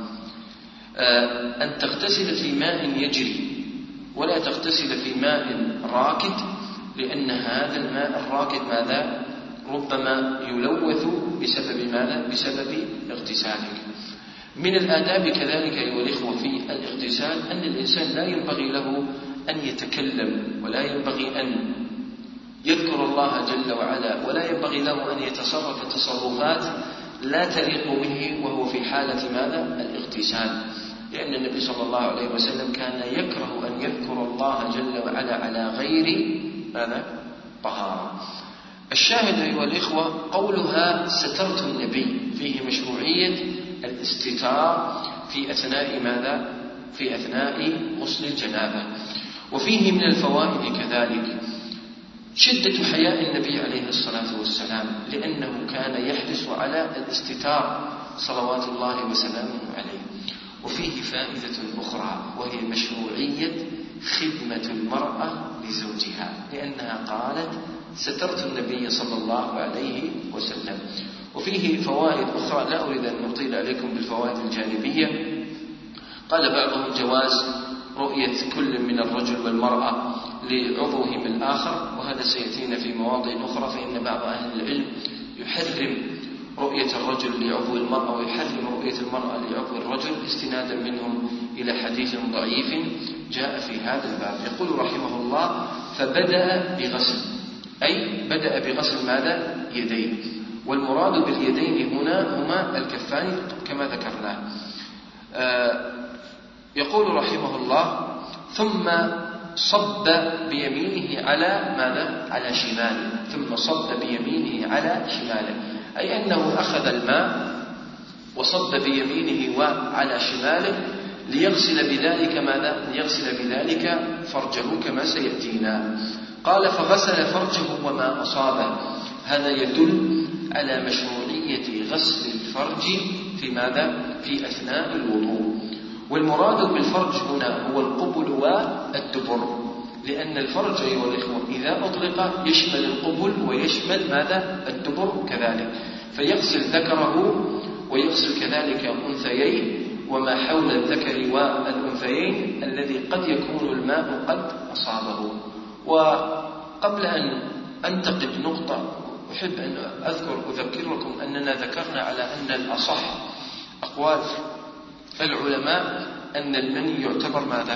أن تغتسل في ماء يجري ولا تغتسل في ماء راكد، لأن هذا الماء الراكد ماذا؟ ربما يلوث بسبب ماذا؟ بسبب اغتسالك. من الآداب كذلك أيها الإخوة في الاغتسال أن الإنسان لا ينبغي له أن يتكلم، ولا ينبغي أن يذكر الله جل وعلا، ولا ينبغي له أن يتصرف تصرفات لا تليق به وهو في حالة ماذا؟ الاغتسال، لأن النبي صلى الله عليه وسلم كان يكره أن يذكر الله جل وعلا على غير ماذا؟ طهارة. الشاهد أيها الإخوة قولها سترت النبي فيه مشروعية الاستتار في أثناء ماذا؟ في أثناء غسل الجنابة. وفيه من الفوائد كذلك شدة حياء النبي عليه الصلاة والسلام، لأنه كان يحرص على الاستتار صلوات الله وسلامه عليه. وفيه فائدة أخرى وهي مشروعية خدمة المرأة لزوجها، لأنها قالت سترت النبي صلى الله عليه وسلم. وفيه فوائد أخرى لا أريد أن أطيل عليكم بالفوائد الجانبية. قال بعضهم جواز رؤية كل من الرجل والمرأة لعضوهم الآخر، وهذا سيأتينا في مواضع أخرى. فإن بعض أهل العلم يحرم رؤية الرجل لعضو المرأة ويحرم رؤية المرأة لعضو الرجل استنادا منهم إلى حديث ضعيف جاء في هذا الباب. يقول رحمه الله: فبدأ بغسل، أي بدأ بغسل ماذا؟ يديه. والمراد باليدين هنا هما الكفان كما ذكرناه. آه يقول رحمه الله: ثم صب بيمينه على ماذا؟ على شماله. ثم صب بيمينه على شماله، أي أنه أخذ الماء وصب بيمينه وعلى شماله ليغسل بذلك ماذا؟ ليغسل بذلك فرجه كما سيأتينا. قال: فغسل فرجه وما أصابه. هذا يدل على مشروعية غسل الفرج في ماذا؟ في أثناء الوضوء. والمراد بالفرج هنا هو القبل والدبر، لأن الفرج أيها الإخوة إذا أطلق يشمل القبل ويشمل ماذا؟ الدبر كذلك، فيغسل ذكره ويغسل كذلك أنثيين وما حول الذكر والأنثيين الذي قد يكون الماء قد أصابه. وقبل أن أنتقد نقطة أحب أن أذكر أذكركم أننا ذكرنا على أن الأصح أقوال العلماء أن المني يعتبر ماذا؟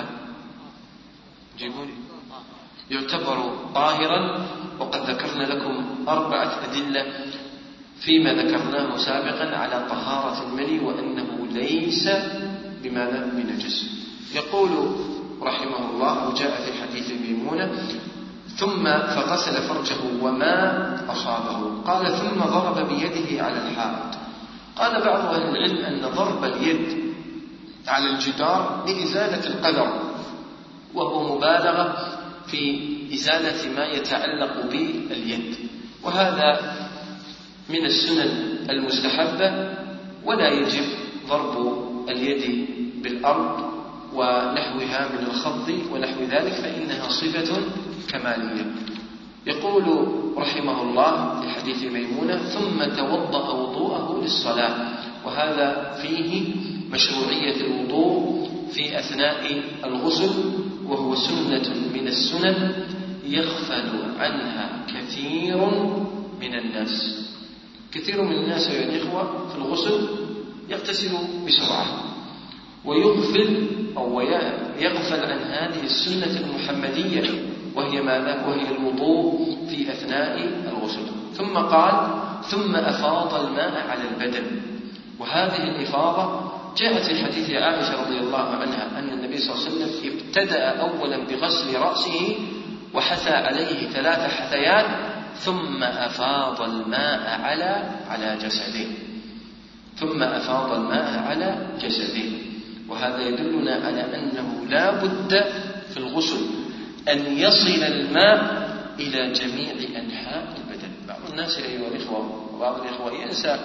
جيبوني يعتبر طاهرا، وقد ذكرنا لكم أربعة أدلة فيما ذكرناه سابقا على طهارة المني وأنه ليس بماذا؟ بنجس. يقول رحمه الله وجاء في حديث ميمونة: ثم فغسل فرجه وما أصابه. قال: ثم ضرب بيده على الحائط. قال بعض أهل العلم أن ضرب اليد على الجدار لإزالة القذر، وهو مبالغة في إزالة ما يتعلق باليد، وهذا من السنن المستحبة، ولا يجب ضرب اليد بالأرض ونحوها من الخض ونحو ذلك، فإنها صفة كمالية. يقول رحمه الله في حديث ميمونة: ثم توضأ وضوءه للصلاة. وهذا فيه مشروعية الوضوء في أثناء الغسل، وهو سنة من السنن يغفل عنها كثير من الناس. كثير من الناس يا الإخوة في الغسل يغتسل بسرعة ويغفل أو يغفل عن هذه السنة المحمدية، وهي ماذا؟ وهي الوضوء في أثناء الغسل. ثم قال: ثم أفاض الماء على البدن. وهذه الإفاضة جاءت في حديث عائشة رضي الله عنها أن النبي صلى الله عليه وسلم ابتدأ أولا بغسل رأسه وحثى عليه ثلاث حثيات، ثم أفاض الماء على على جسده ثم أفاض الماء على جسده. وهذا يدلنا على أنه لا بد في الغسل أن يصل الماء إلى جميع أنحاء البدن. بعض الناس أيها الإخوة وبعض الإخوة ينسى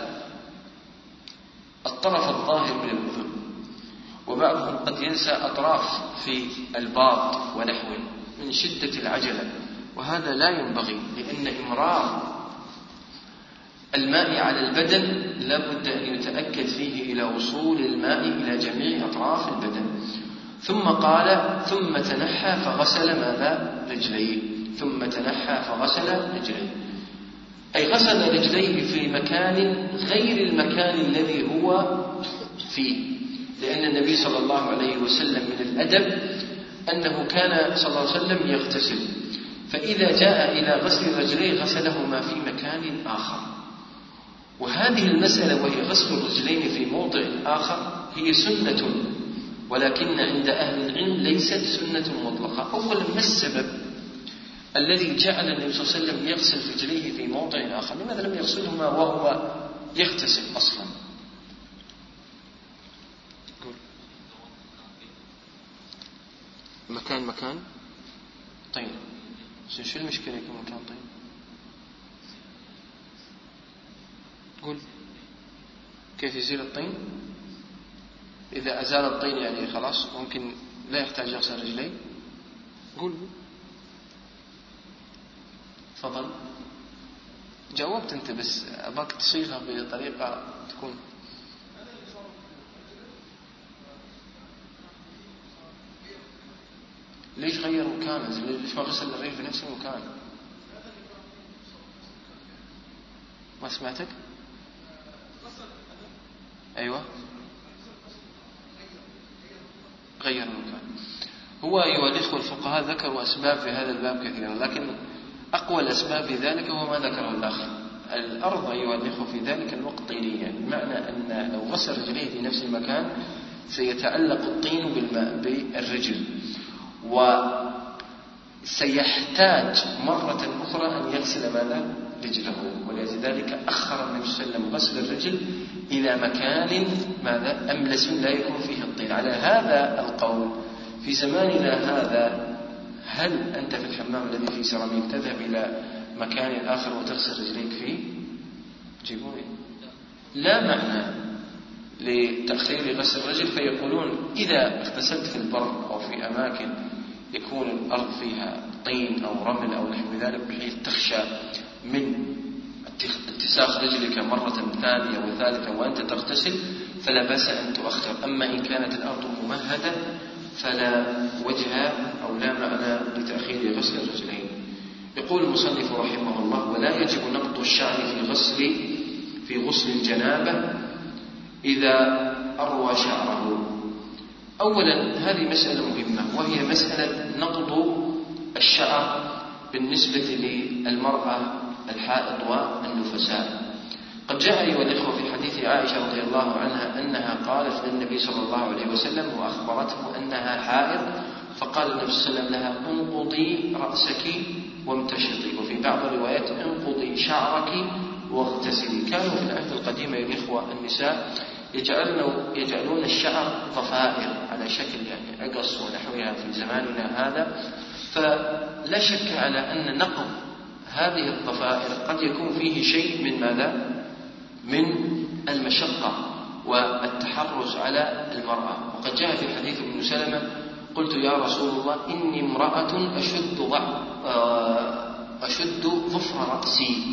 الطرف الظاهر من الأذن، وبعضهم قد ينسى أطراف في الباط ونحوه من شدة العجلة، وهذا لا ينبغي، لأن إمرار الماء على البدن لا بد أن يتأكد فيه إلى وصول الماء إلى جميع أطراف البدن. ثم قال: ثم تنحى فغسل ماذا؟ رجليه. ثم تنحى فغسل رجليه، أي غسل رجليه في مكان غير المكان الذي هو فيه، لأن النبي صلى الله عليه وسلم من الأدب أنه كان صلى الله عليه وسلم يغتسل، فإذا جاء إلى غسل رجليه غسلهما في مكان آخر. وهذه المسألة وهي غسل الرجلين في موضع آخر هي سنة، ولكن عند أهل العلم ليست سنة مطلقة. أولا، ما السبب الذي جعل النبي صلى الله عليه وسلم يغسل رجليه في موضع آخر؟ لماذا لم يغسلهما وهو يغتسل أصلا؟ مكان مكان طيب، شو المشكلة يكون مكان طيب؟ قول كيف يزيل الطين؟ إذا أزال الطين يعني خلاص ممكن لا يحتاج يغسل رجليه. قول تفضل. جاوبت أنت، بس أباك تصيغها بطريقة تكون ليش غير مكانه؟ ليش ما غسل الرجل في نفس المكان؟ ما سمعتك؟ أيوة، غير المكان. هو أيها الإخوة الفقهاء ذكروا أسباب في هذا الباب كثيرا، لكن أقوى الأسباب في ذلك هو ما ذكره الأخ. الأرض أيها الإخوة في ذلك الوقت طينية، بمعنى أن لو غسل رجليه في نفس المكان سيتعلق الطين بالماء بالرجل، وسيحتاج مرة أخرى أن يغسل ماذا؟ رجله. ولذلك أخر النبي صلى الله عليه وسلم غسل الرجل إلى مكان ماذا؟ أملس لا يكون فيه الطين. على هذا القول في زماننا هذا، هل أنت في الحمام الذي فيه سيراميك تذهب إلى مكان آخر وتغسل رجليك فيه؟ جيبوني. لا معنى لتأخير غسل الرجل، فيقولون إذا اغتسلت في البر أو في أماكن يكون الأرض فيها طين أو رمل أو نحو ذلك بحيث تخشى من اتساخ رجلك مرة ثانية وثالثة وأنت تغتسل، فلا بأس أن تؤخر. أما إن كانت الأرض ممهدة فلا وجه أو لا معنى لتأخير غسل الرجلين. يقول المصنف رحمه الله: ولا يجب نقض الشعر في غسل في غسل الجنابة إذا أروى شعره. أولا، هذه مسألة مهمة، وهي مسألة نقض الشعر بالنسبة للمرأة الحائض والنفساء. قد جاء أيها الإخوة في حديث عائشة رضي الله عنها أنها قالت للنبي صلى الله عليه وسلم وأخبرته أنها حائض، فقال النبي صلى الله عليه وسلم لها: انقضي رأسك وامتشطي، وفي بعض الروايات انقضي شعرك واغتسلي. كانوا في العهد القديم يا الإخوة النساء يجعلون, يجعلون الشعر ضفائر على شكل يعني أقص ونحوها في زماننا هذا، فلا شك على أن نقض هذه الضفائر قد يكون فيه شيء من ماذا؟ من المشقة والتحرز على المرأة. وقد جاء في حديث ابن سلمة: قلت يا رسول الله إني امرأة أشد ضع أشد ظفر رأسي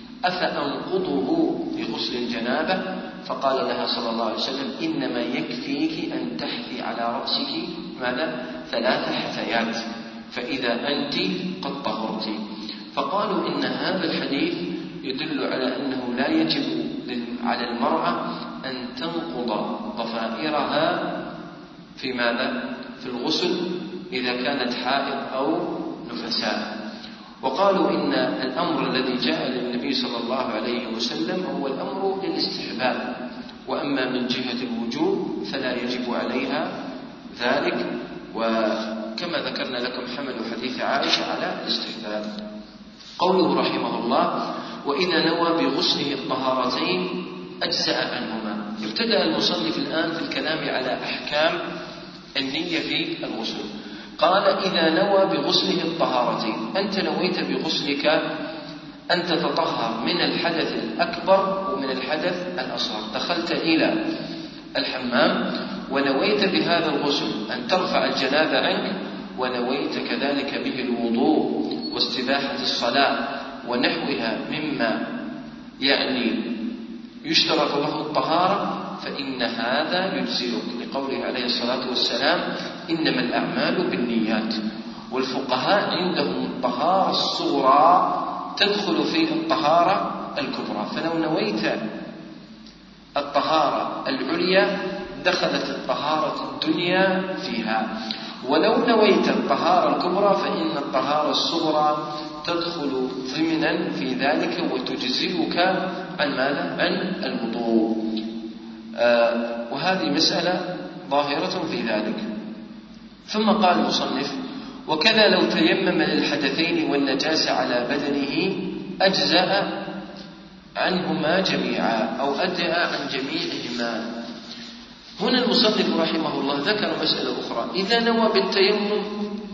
أفأنقضه بغسل الجنابة؟ فقال لها صلى الله عليه وسلم: إنما يكفيك أن تحثي على رأسك ماذا؟ ثلاث حثيات، فإذا أنت قد طهرت. فقالوا إن هذا الحديث يدل على أنه لا يجب على المرأة أن تنقض ضفائرها في ماذا؟ في الغسل إذا كانت حائض أو نفساء. وقالوا إن الأمر الذي جاء للنبي صلى الله عليه وسلم هو الأمر للاستحباب، وأما من جهة الوجوب فلا يجب عليها ذلك، وكما ذكرنا لكم حمل حديث عائشة على الاستحباب. قوله رحمه الله: وإذا نوى بغسله الطهارتين أجزأ عنهما. ابتدأ المصنف الآن في الكلام على أحكام النية في الغسل. قال: إذا نوى بغسله الطهارتين، أنت نويت بغسلك أن تتطهر من الحدث الأكبر ومن الحدث الأصغر، دخلت إلى الحمام ونويت بهذا الغسل أن ترفع الجنابة عنك، ونويت كذلك به الوضوء واستباحة الصلاة ونحوها مما يعني يشترط له الطهارة، فإن هذا يجزئك، لقوله عليه الصلاة والسلام: إنما الأعمال بالنيات. والفقهاء عندهم الطهارة الصغرى تدخل في الطهارة الكبرى، فلو نويت الطهارة العليا دخلت الطهارة الدنيا فيها، ولو نويت الطهارة الكبرى فإن الطهارة الصغرى تدخل ضمنا في ذلك وتجزئك عن ماذا؟ عن الوضوء. آه وهذه مسألة ظاهرة في ذلك. ثم قال المصنف: وكذا لو تيمم للحدثين والنجاسة على بدنه أجزأ عنهما جميعا، أو أجزأ عن جميعهما. هنا المصنف رحمه الله ذكر مسألة أخرى: إذا نوى بالتيمم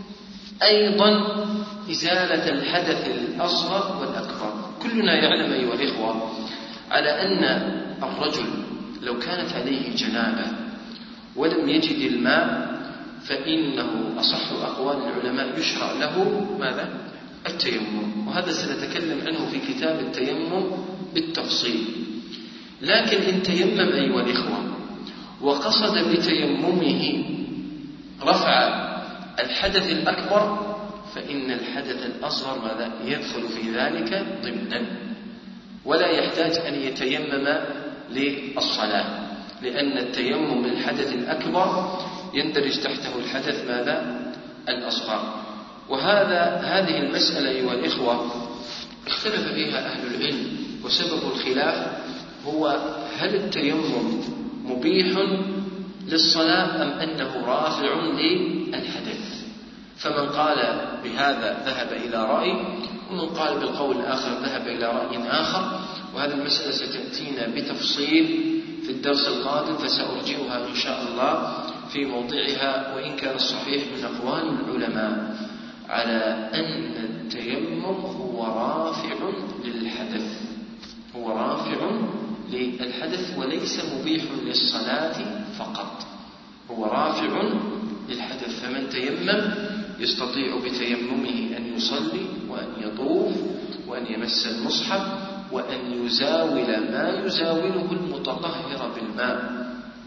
أيضا إزالة الحدث الأصغر والأكبر. كلنا يعلم أيها الإخوة على أن الرجل لو كانت عليه جنابة ولم يجد الماء فإنه أصح أقوال العلماء يشرع له ماذا؟ التيمم، وهذا سنتكلم عنه في كتاب التيمم بالتفصيل. لكن إن تيمم أيها الإخوة وقصد بتيممه رفع الحدث الأكبر، فإن الحدث الأصغر ماذا؟ يدخل في ذلك ضمنا، ولا يحتاج أن يتيمم للصلاة، لأن التيمم للحدث الأكبر يندرج تحته الحدث ماذا؟ الأصغر. وهذا هذه المسألة أيها الإخوة اختلف فيها أهل العلم، وسبب الخلاف هو هل التيمم مبيح للصلاة أم أنه رافع للحدث. فمن قال بهذا ذهب إلى رأي، ومن قال بالقول الآخر ذهب إلى رأي آخر، وهذه المسألة ستأتينا بتفصيل في الدرس القادم، فسأرجعها إن شاء الله في موضعها. وإن كان الصحيح من أقوال العلماء على أن التيمم هو رافع للحدث، هو رافع للحدث وليس مبيح للصلاة فقط، هو رافع للحدث. فمن تيمم يستطيع بتيممه أن يصلي وأن يطوف وأن يمس المصحف وأن يزاول ما يزاوله المتطهر بالماء،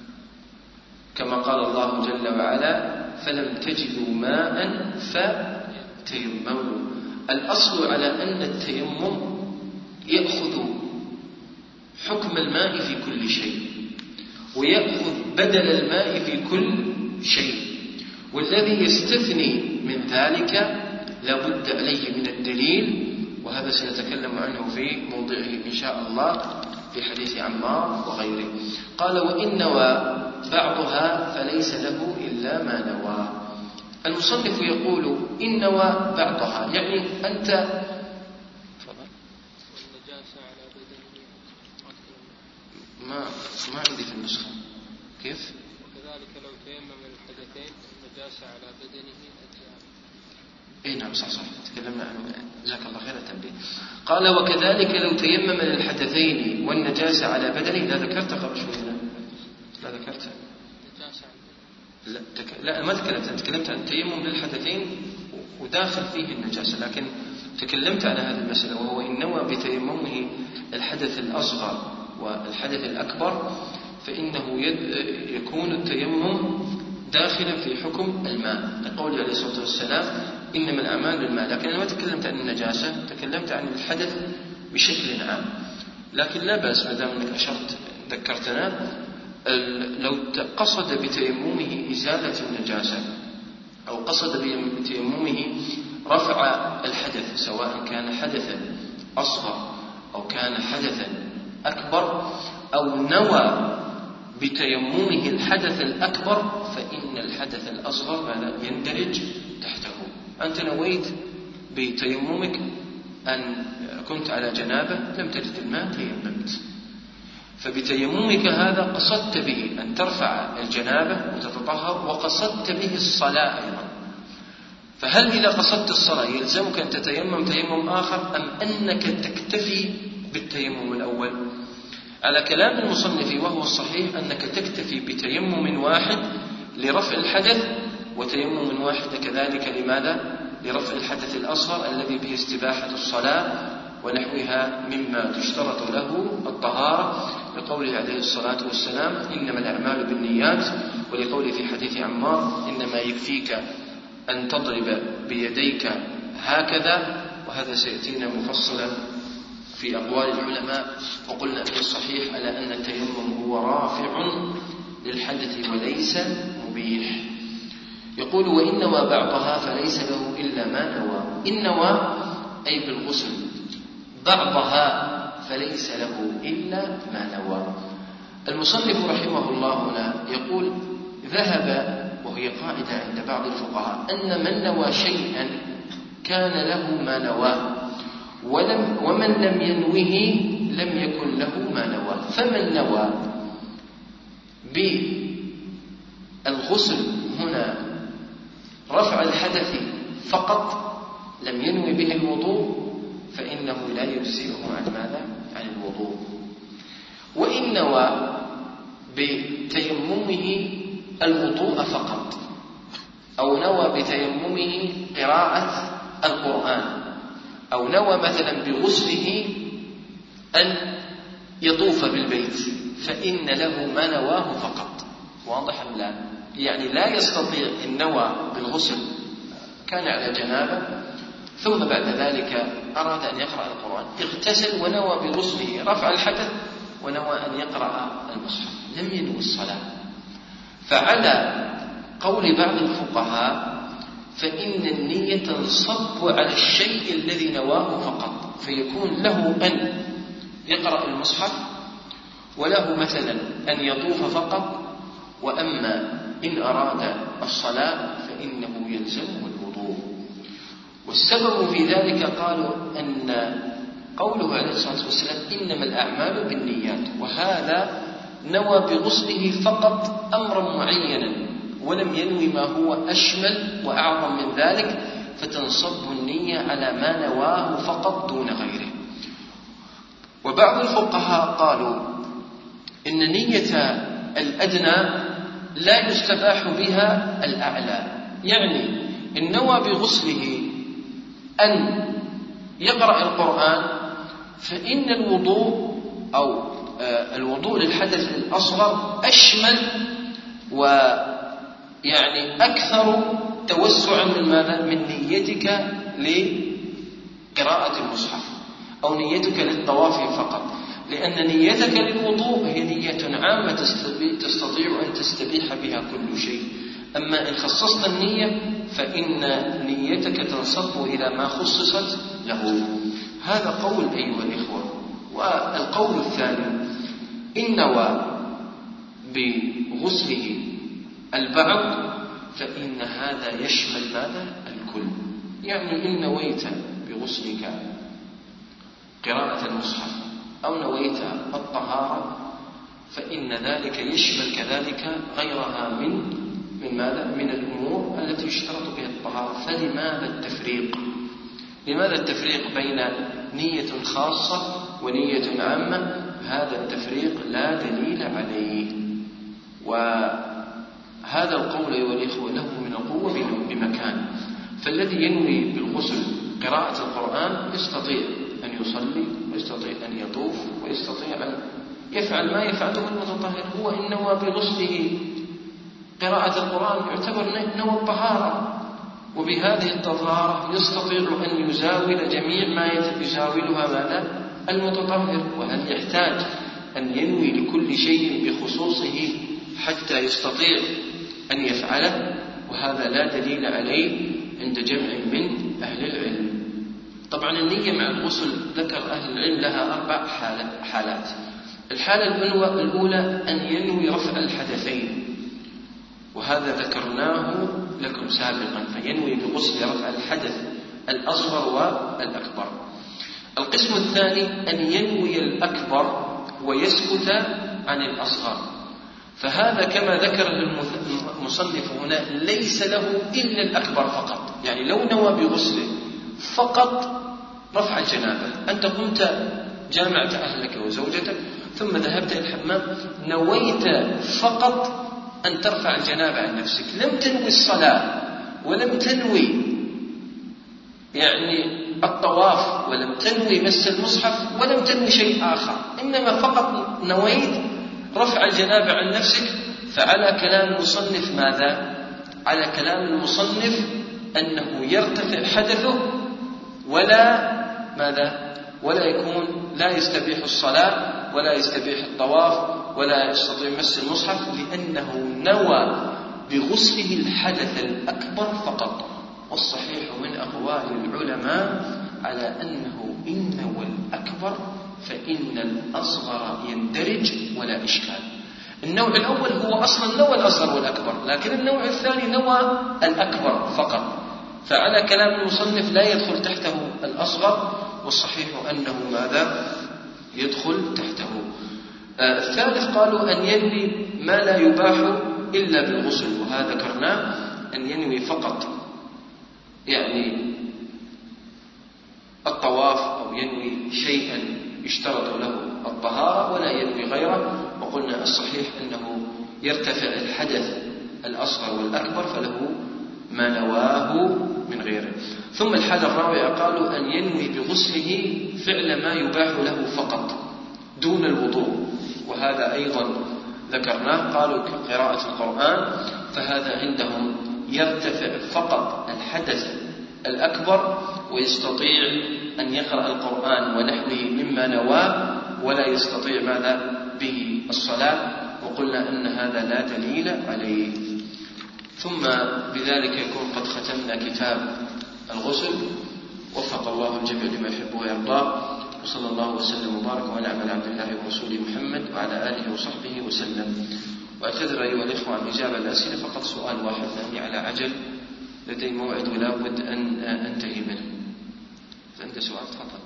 كما قال الله جل وعلا: فلم تجدوا ماء فتيمموا. الأصل على أن التيمم يأخذ حكم الماء في كل شيء، ويأخذ بدل الماء في كل شيء، والذي يستثني من ذلك لابد عليه من الدليل، وهذا سنتكلم عنه في موضعه إن شاء الله في حديث عمار وغيره. قال: وإن نوى بعضها فليس له إلا ما نوى. المصنف يقول: إن نوى بعضها، يعني أنت ما ما عندي في النسخة كيف؟
وكذلك لو تيمم الحدثين النجاسة على بدنه أجزاء.
إيه نعم صح صح تكلمنا عنه جزاك الله خير التنبيه. قال وكذلك لو تيمم للحدثين والنجاسة على بدنه. لا ذكرت قبل شوي؟ لا ذكرت. لا, تك... لا ما تكلمت. تكلمت عن التيمم للحدثين وداخل فيه النجاسة، لكن تكلمت على هذه المسألة، وهو إن نوى بتيممه الحدث الأصغر والحدث الأكبر فإنه يد... يكون التيمم داخلا في حكم الماء، لقوله عليه الصلاة والسلام إنما الأعمال بالماء. لكن أنا ما تكلمت عن النجاسة، تكلمت عن الحدث بشكل عام. لكن لا بأس ما دام أنك أشرت ذكرتنا، لو قصد بتيممه إزالة النجاسة أو قصد بتيممه رفع الحدث، سواء كان حدثا أصغر أو كان حدثا أكبر، أو نوى بتيممه الحدث الأكبر، فإن الحدث الأصغر يندرج تحته. أنت نويت بتيممك أن كنت على جنابة لم تجد الماء تيممت، فبتيممك هذا قصدت به أن ترفع الجنابة وتتطهر، وقصدت به الصلاة أيضا. فهل إذا قصدت الصلاة يلزمك أن تتيمم تيمم آخر، أم أنك تكتفي بالتيمم الأول؟ على كلام المصنف وهو الصحيح أنك تكتفي بتيمم واحد لرفع الحدث، وتيمم واحد كذلك لماذا؟ لرفع الحدث الأصغر الذي به استباحة الصلاة ونحوها مما تشترط له الطهارة، لقوله عليه الصلاة والسلام إنما الأعمال بالنيات، ولقوله في حديث عمار إنما يكفيك أن تضرب بيديك هكذا، وهذا سيأتينا مفصلا في أقوال العلماء. وقلنا في الصحيح على أن التيمم هو رافع للحدث وليس مبيح. يقول وإن نوى بعضها فليس له إلا ما نوى. إن نوى أي بالغسل، بعضها فليس له إلا ما نوى. المصنف رحمه الله هنا يقول ذهب، وهي قاعدة عند بعض الفقهاء، أن من نوى شيئا كان له ما نوى، ولم ومن لم ينوه لم يكن له ما نوى. فمن نوى بالغسل هنا رفع الحدث فقط لم ينوي به الوضوء فإنه لا يجزئه عن ماذا؟ عن الوضوء. وإن نوى بتيممه الوضوء فقط، أو نوى بتيممه قراءة القرآن، أو نوى مثلا بغسله أن يطوف بالبيت، فإن له ما نواه فقط. واضح أم لا؟ يعني لا يستطيع إن نوى بالغسل كان على جنابة ثم بعد ذلك أراد أن يقرأ القرآن، اغتسل ونوى بغسله رفع الحدث ونوى أن يقرأ المصحف، لم ينوي الصلاة. فعلى قول بعض الفقهاء فإن النية تنصب على الشيء الذي نواه فقط، فيكون له أن يقرأ المصحف، وله مثلا أن يطوف فقط، وأما إن أراد الصلاة فإنه يلزمه الوضوء. والسبب في ذلك قالوا أن قوله عليه الصلاة والسلام إنما الأعمال بالنيات، وهذا نوى بغسله فقط أمرا معينا ولم ينوي ما هو أشمل وأعظم من ذلك، فتنصب النية على ما نواه فقط دون غيره. وبعض الفقهاء قالوا إن نية الأدنى لا يستباح بها الأعلى، يعني إن نوى بغسله أن يقرأ القرآن فإن الوضوء أو الوضوء للحدث الأصغر أشمل ويعني أكثر توسعا من ماذا؟ من نيتك لقراءة المصحف أو نيتك للطواف فقط، لأن نيتك للوضوء هي نية عامة تستطيع أن تستبيح بها كل شيء. أما إن خصصت النية فإن نيتك تنصب إلى ما خصصت له. هذا قول أيها الإخوة. والقول الثاني إن نوى بغسله البعض فإن هذا يشمل ماذا؟ الكل. يعني إن نويت بغسلك قراءة المصحف أو نويت الطهارة فإن ذلك يشمل كذلك غيرها من من ماذا؟ من الأمور التي يشترط بها الطهارة. فلماذا التفريق؟ لماذا التفريق بين نية خاصة ونية عامة؟ هذا التفريق لا دليل عليه، وهذا القول أيها الإخوة له من القوة بمكان. فالذي ينوي بالغسل قراءة القرآن يستطيع أن يصلي ويستطيع أن يطوف ويستطيع أن يفعل ما يفعله المتطهر. هو إن نوى بغسله قراءة القرآن يعتبر نوى الطهارة، وبهذه الطهارة يستطيع أن يزاول جميع ما يزاولها ماذا؟ المتطهر. وهل يحتاج أن ينوي لكل شيء بخصوصه حتى يستطيع أن يفعله؟ وهذا لا دليل عليه عند جمع من أهل العلم. طبعا النية مع الغسل ذكر أهل العلم لها أربع حالات. الحالة الأولى أن ينوي رفع الحدثين، وهذا ذكرناه لكم سابقا، فينوي بغسل رفع الحدث الأصغر والأكبر. القسم الثاني أن ينوي الأكبر ويسكت عن الأصغر، فهذا كما ذكر المصنف هنا ليس له إلا الأكبر فقط. يعني لو نوى بغسله فقط رفع الجنابة، أنت قمت جامعت أهلك وزوجتك ثم ذهبت إلى الحمام، نويت فقط أن ترفع الجنابة عن نفسك، لم تنوي الصلاة ولم تنوي يعني الطواف ولم تنوي مس المصحف ولم تنوي شيء آخر، إنما فقط نويت رفع الجنابة عن نفسك، فعلى كلام المصنف ماذا؟ على كلام المصنف أنه يرتفع حدثه ولا ماذا؟ ولا يكون لا يستبيح الصلاة ولا يستبيح الطواف ولا يستطيع مس المصحف، لأنه نوى بغسله الحدث الأكبر فقط. والصحيح من أقوال العلماء على أنه إن نوى الأكبر فإن الأصغر يندرج ولا إشكال. النوع الأول هو أصلا نوى الأصغر والأكبر، لكن النوع الثاني نوى الأكبر فقط، فعلى كلام المصنف لا يدخل تحته الأصغر، والصحيح أنه ماذا؟ يدخل تحته. آه الثالث قالوا أن ينوي ما لا يباح إلا بالغسل، وهذا ذكرناه أن ينوي فقط يعني الطواف أو ينوي شيئا يشترط له الطهارة ولا ينوي غيره. وقلنا الصحيح أنه يرتفع الحدث الأصغر والأكبر فله ما نواه من غيره. ثم الحالة الرابعة قالوا أن ينوي بغسله فعل ما يباح له فقط دون الوضوء، وهذا أيضا ذكرناه. قالوا كقراءة القرآن، فهذا عندهم يرتفع فقط الحدث الأكبر ويستطيع أن يقرأ القرآن ونحوه مما نواه ولا يستطيع ماذا به الصلاة، وقلنا أن هذا لا دليل عليه. ثم بذلك يكون قد ختمنا كتاب الغسل. وفق الله الجميع لما يحب ويرضاه، وصلى الله وسلم وبارك وأنعم على عبد الله ورسوله محمد وعلى آله وصحبه وسلم. واعتذر أيها الإخوة عن إجابة الأسئلة، فقط سؤال واحد ثاني على عجل، لدي موعد ولا بد أن أنتهي منه. عند سؤال تفضل.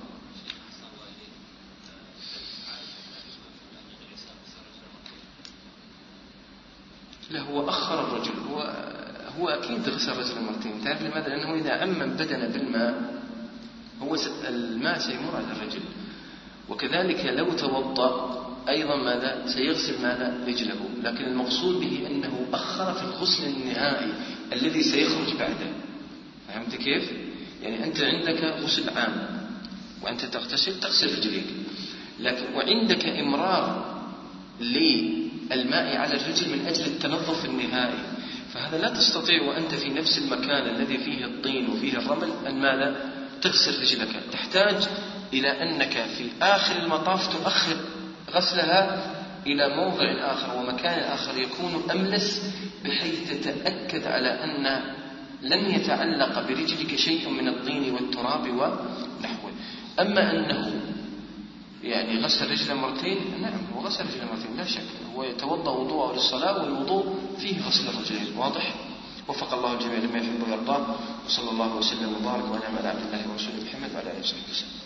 لا، هو أخر الرجل، هو هو أكيد غسل الرجل مرتين. تعرف لماذا؟ لأنه إذا عمم بدن بالماء هو الماء سيمر على الرجل، وكذلك لو توضأ أيضا ماذا سيغسل ماذا رجله، لكن المقصود به أنه أخر في الغسل النهائي الذي سيخرج بعده. فهمت كيف؟ يعني أنت عندك غسل عام وأنت تغتسل تغسل رجليك، لكن وعندك إمرار للماء على الرجل من أجل التنظف النهائي، فهذا لا تستطيع وأنت في نفس المكان الذي فيه الطين وفيه الرمل أن ماذا تغسل رجلك. تحتاج إلى أنك في آخر المطاف تؤخر غسلها إلى موضع آخر ومكان آخر يكون أملس، بحيث تتأكد على أن لم يتعلق برجلك شيء من الطين والتراب ونحوه. أما أنه يعني غسل رجل مرتين، نعم هو غسل رجل مرتين لا شك، هو يتوضأ وضوءه للصلاة، والوضوء فيه غسل الرجلين. واضح؟ وفق الله الجميع لما يحب ويرضاه، وصلى الله وسلم وبارك ونعم على عبد الله ورسوله محمد وعلى آله وصحبه وسلم.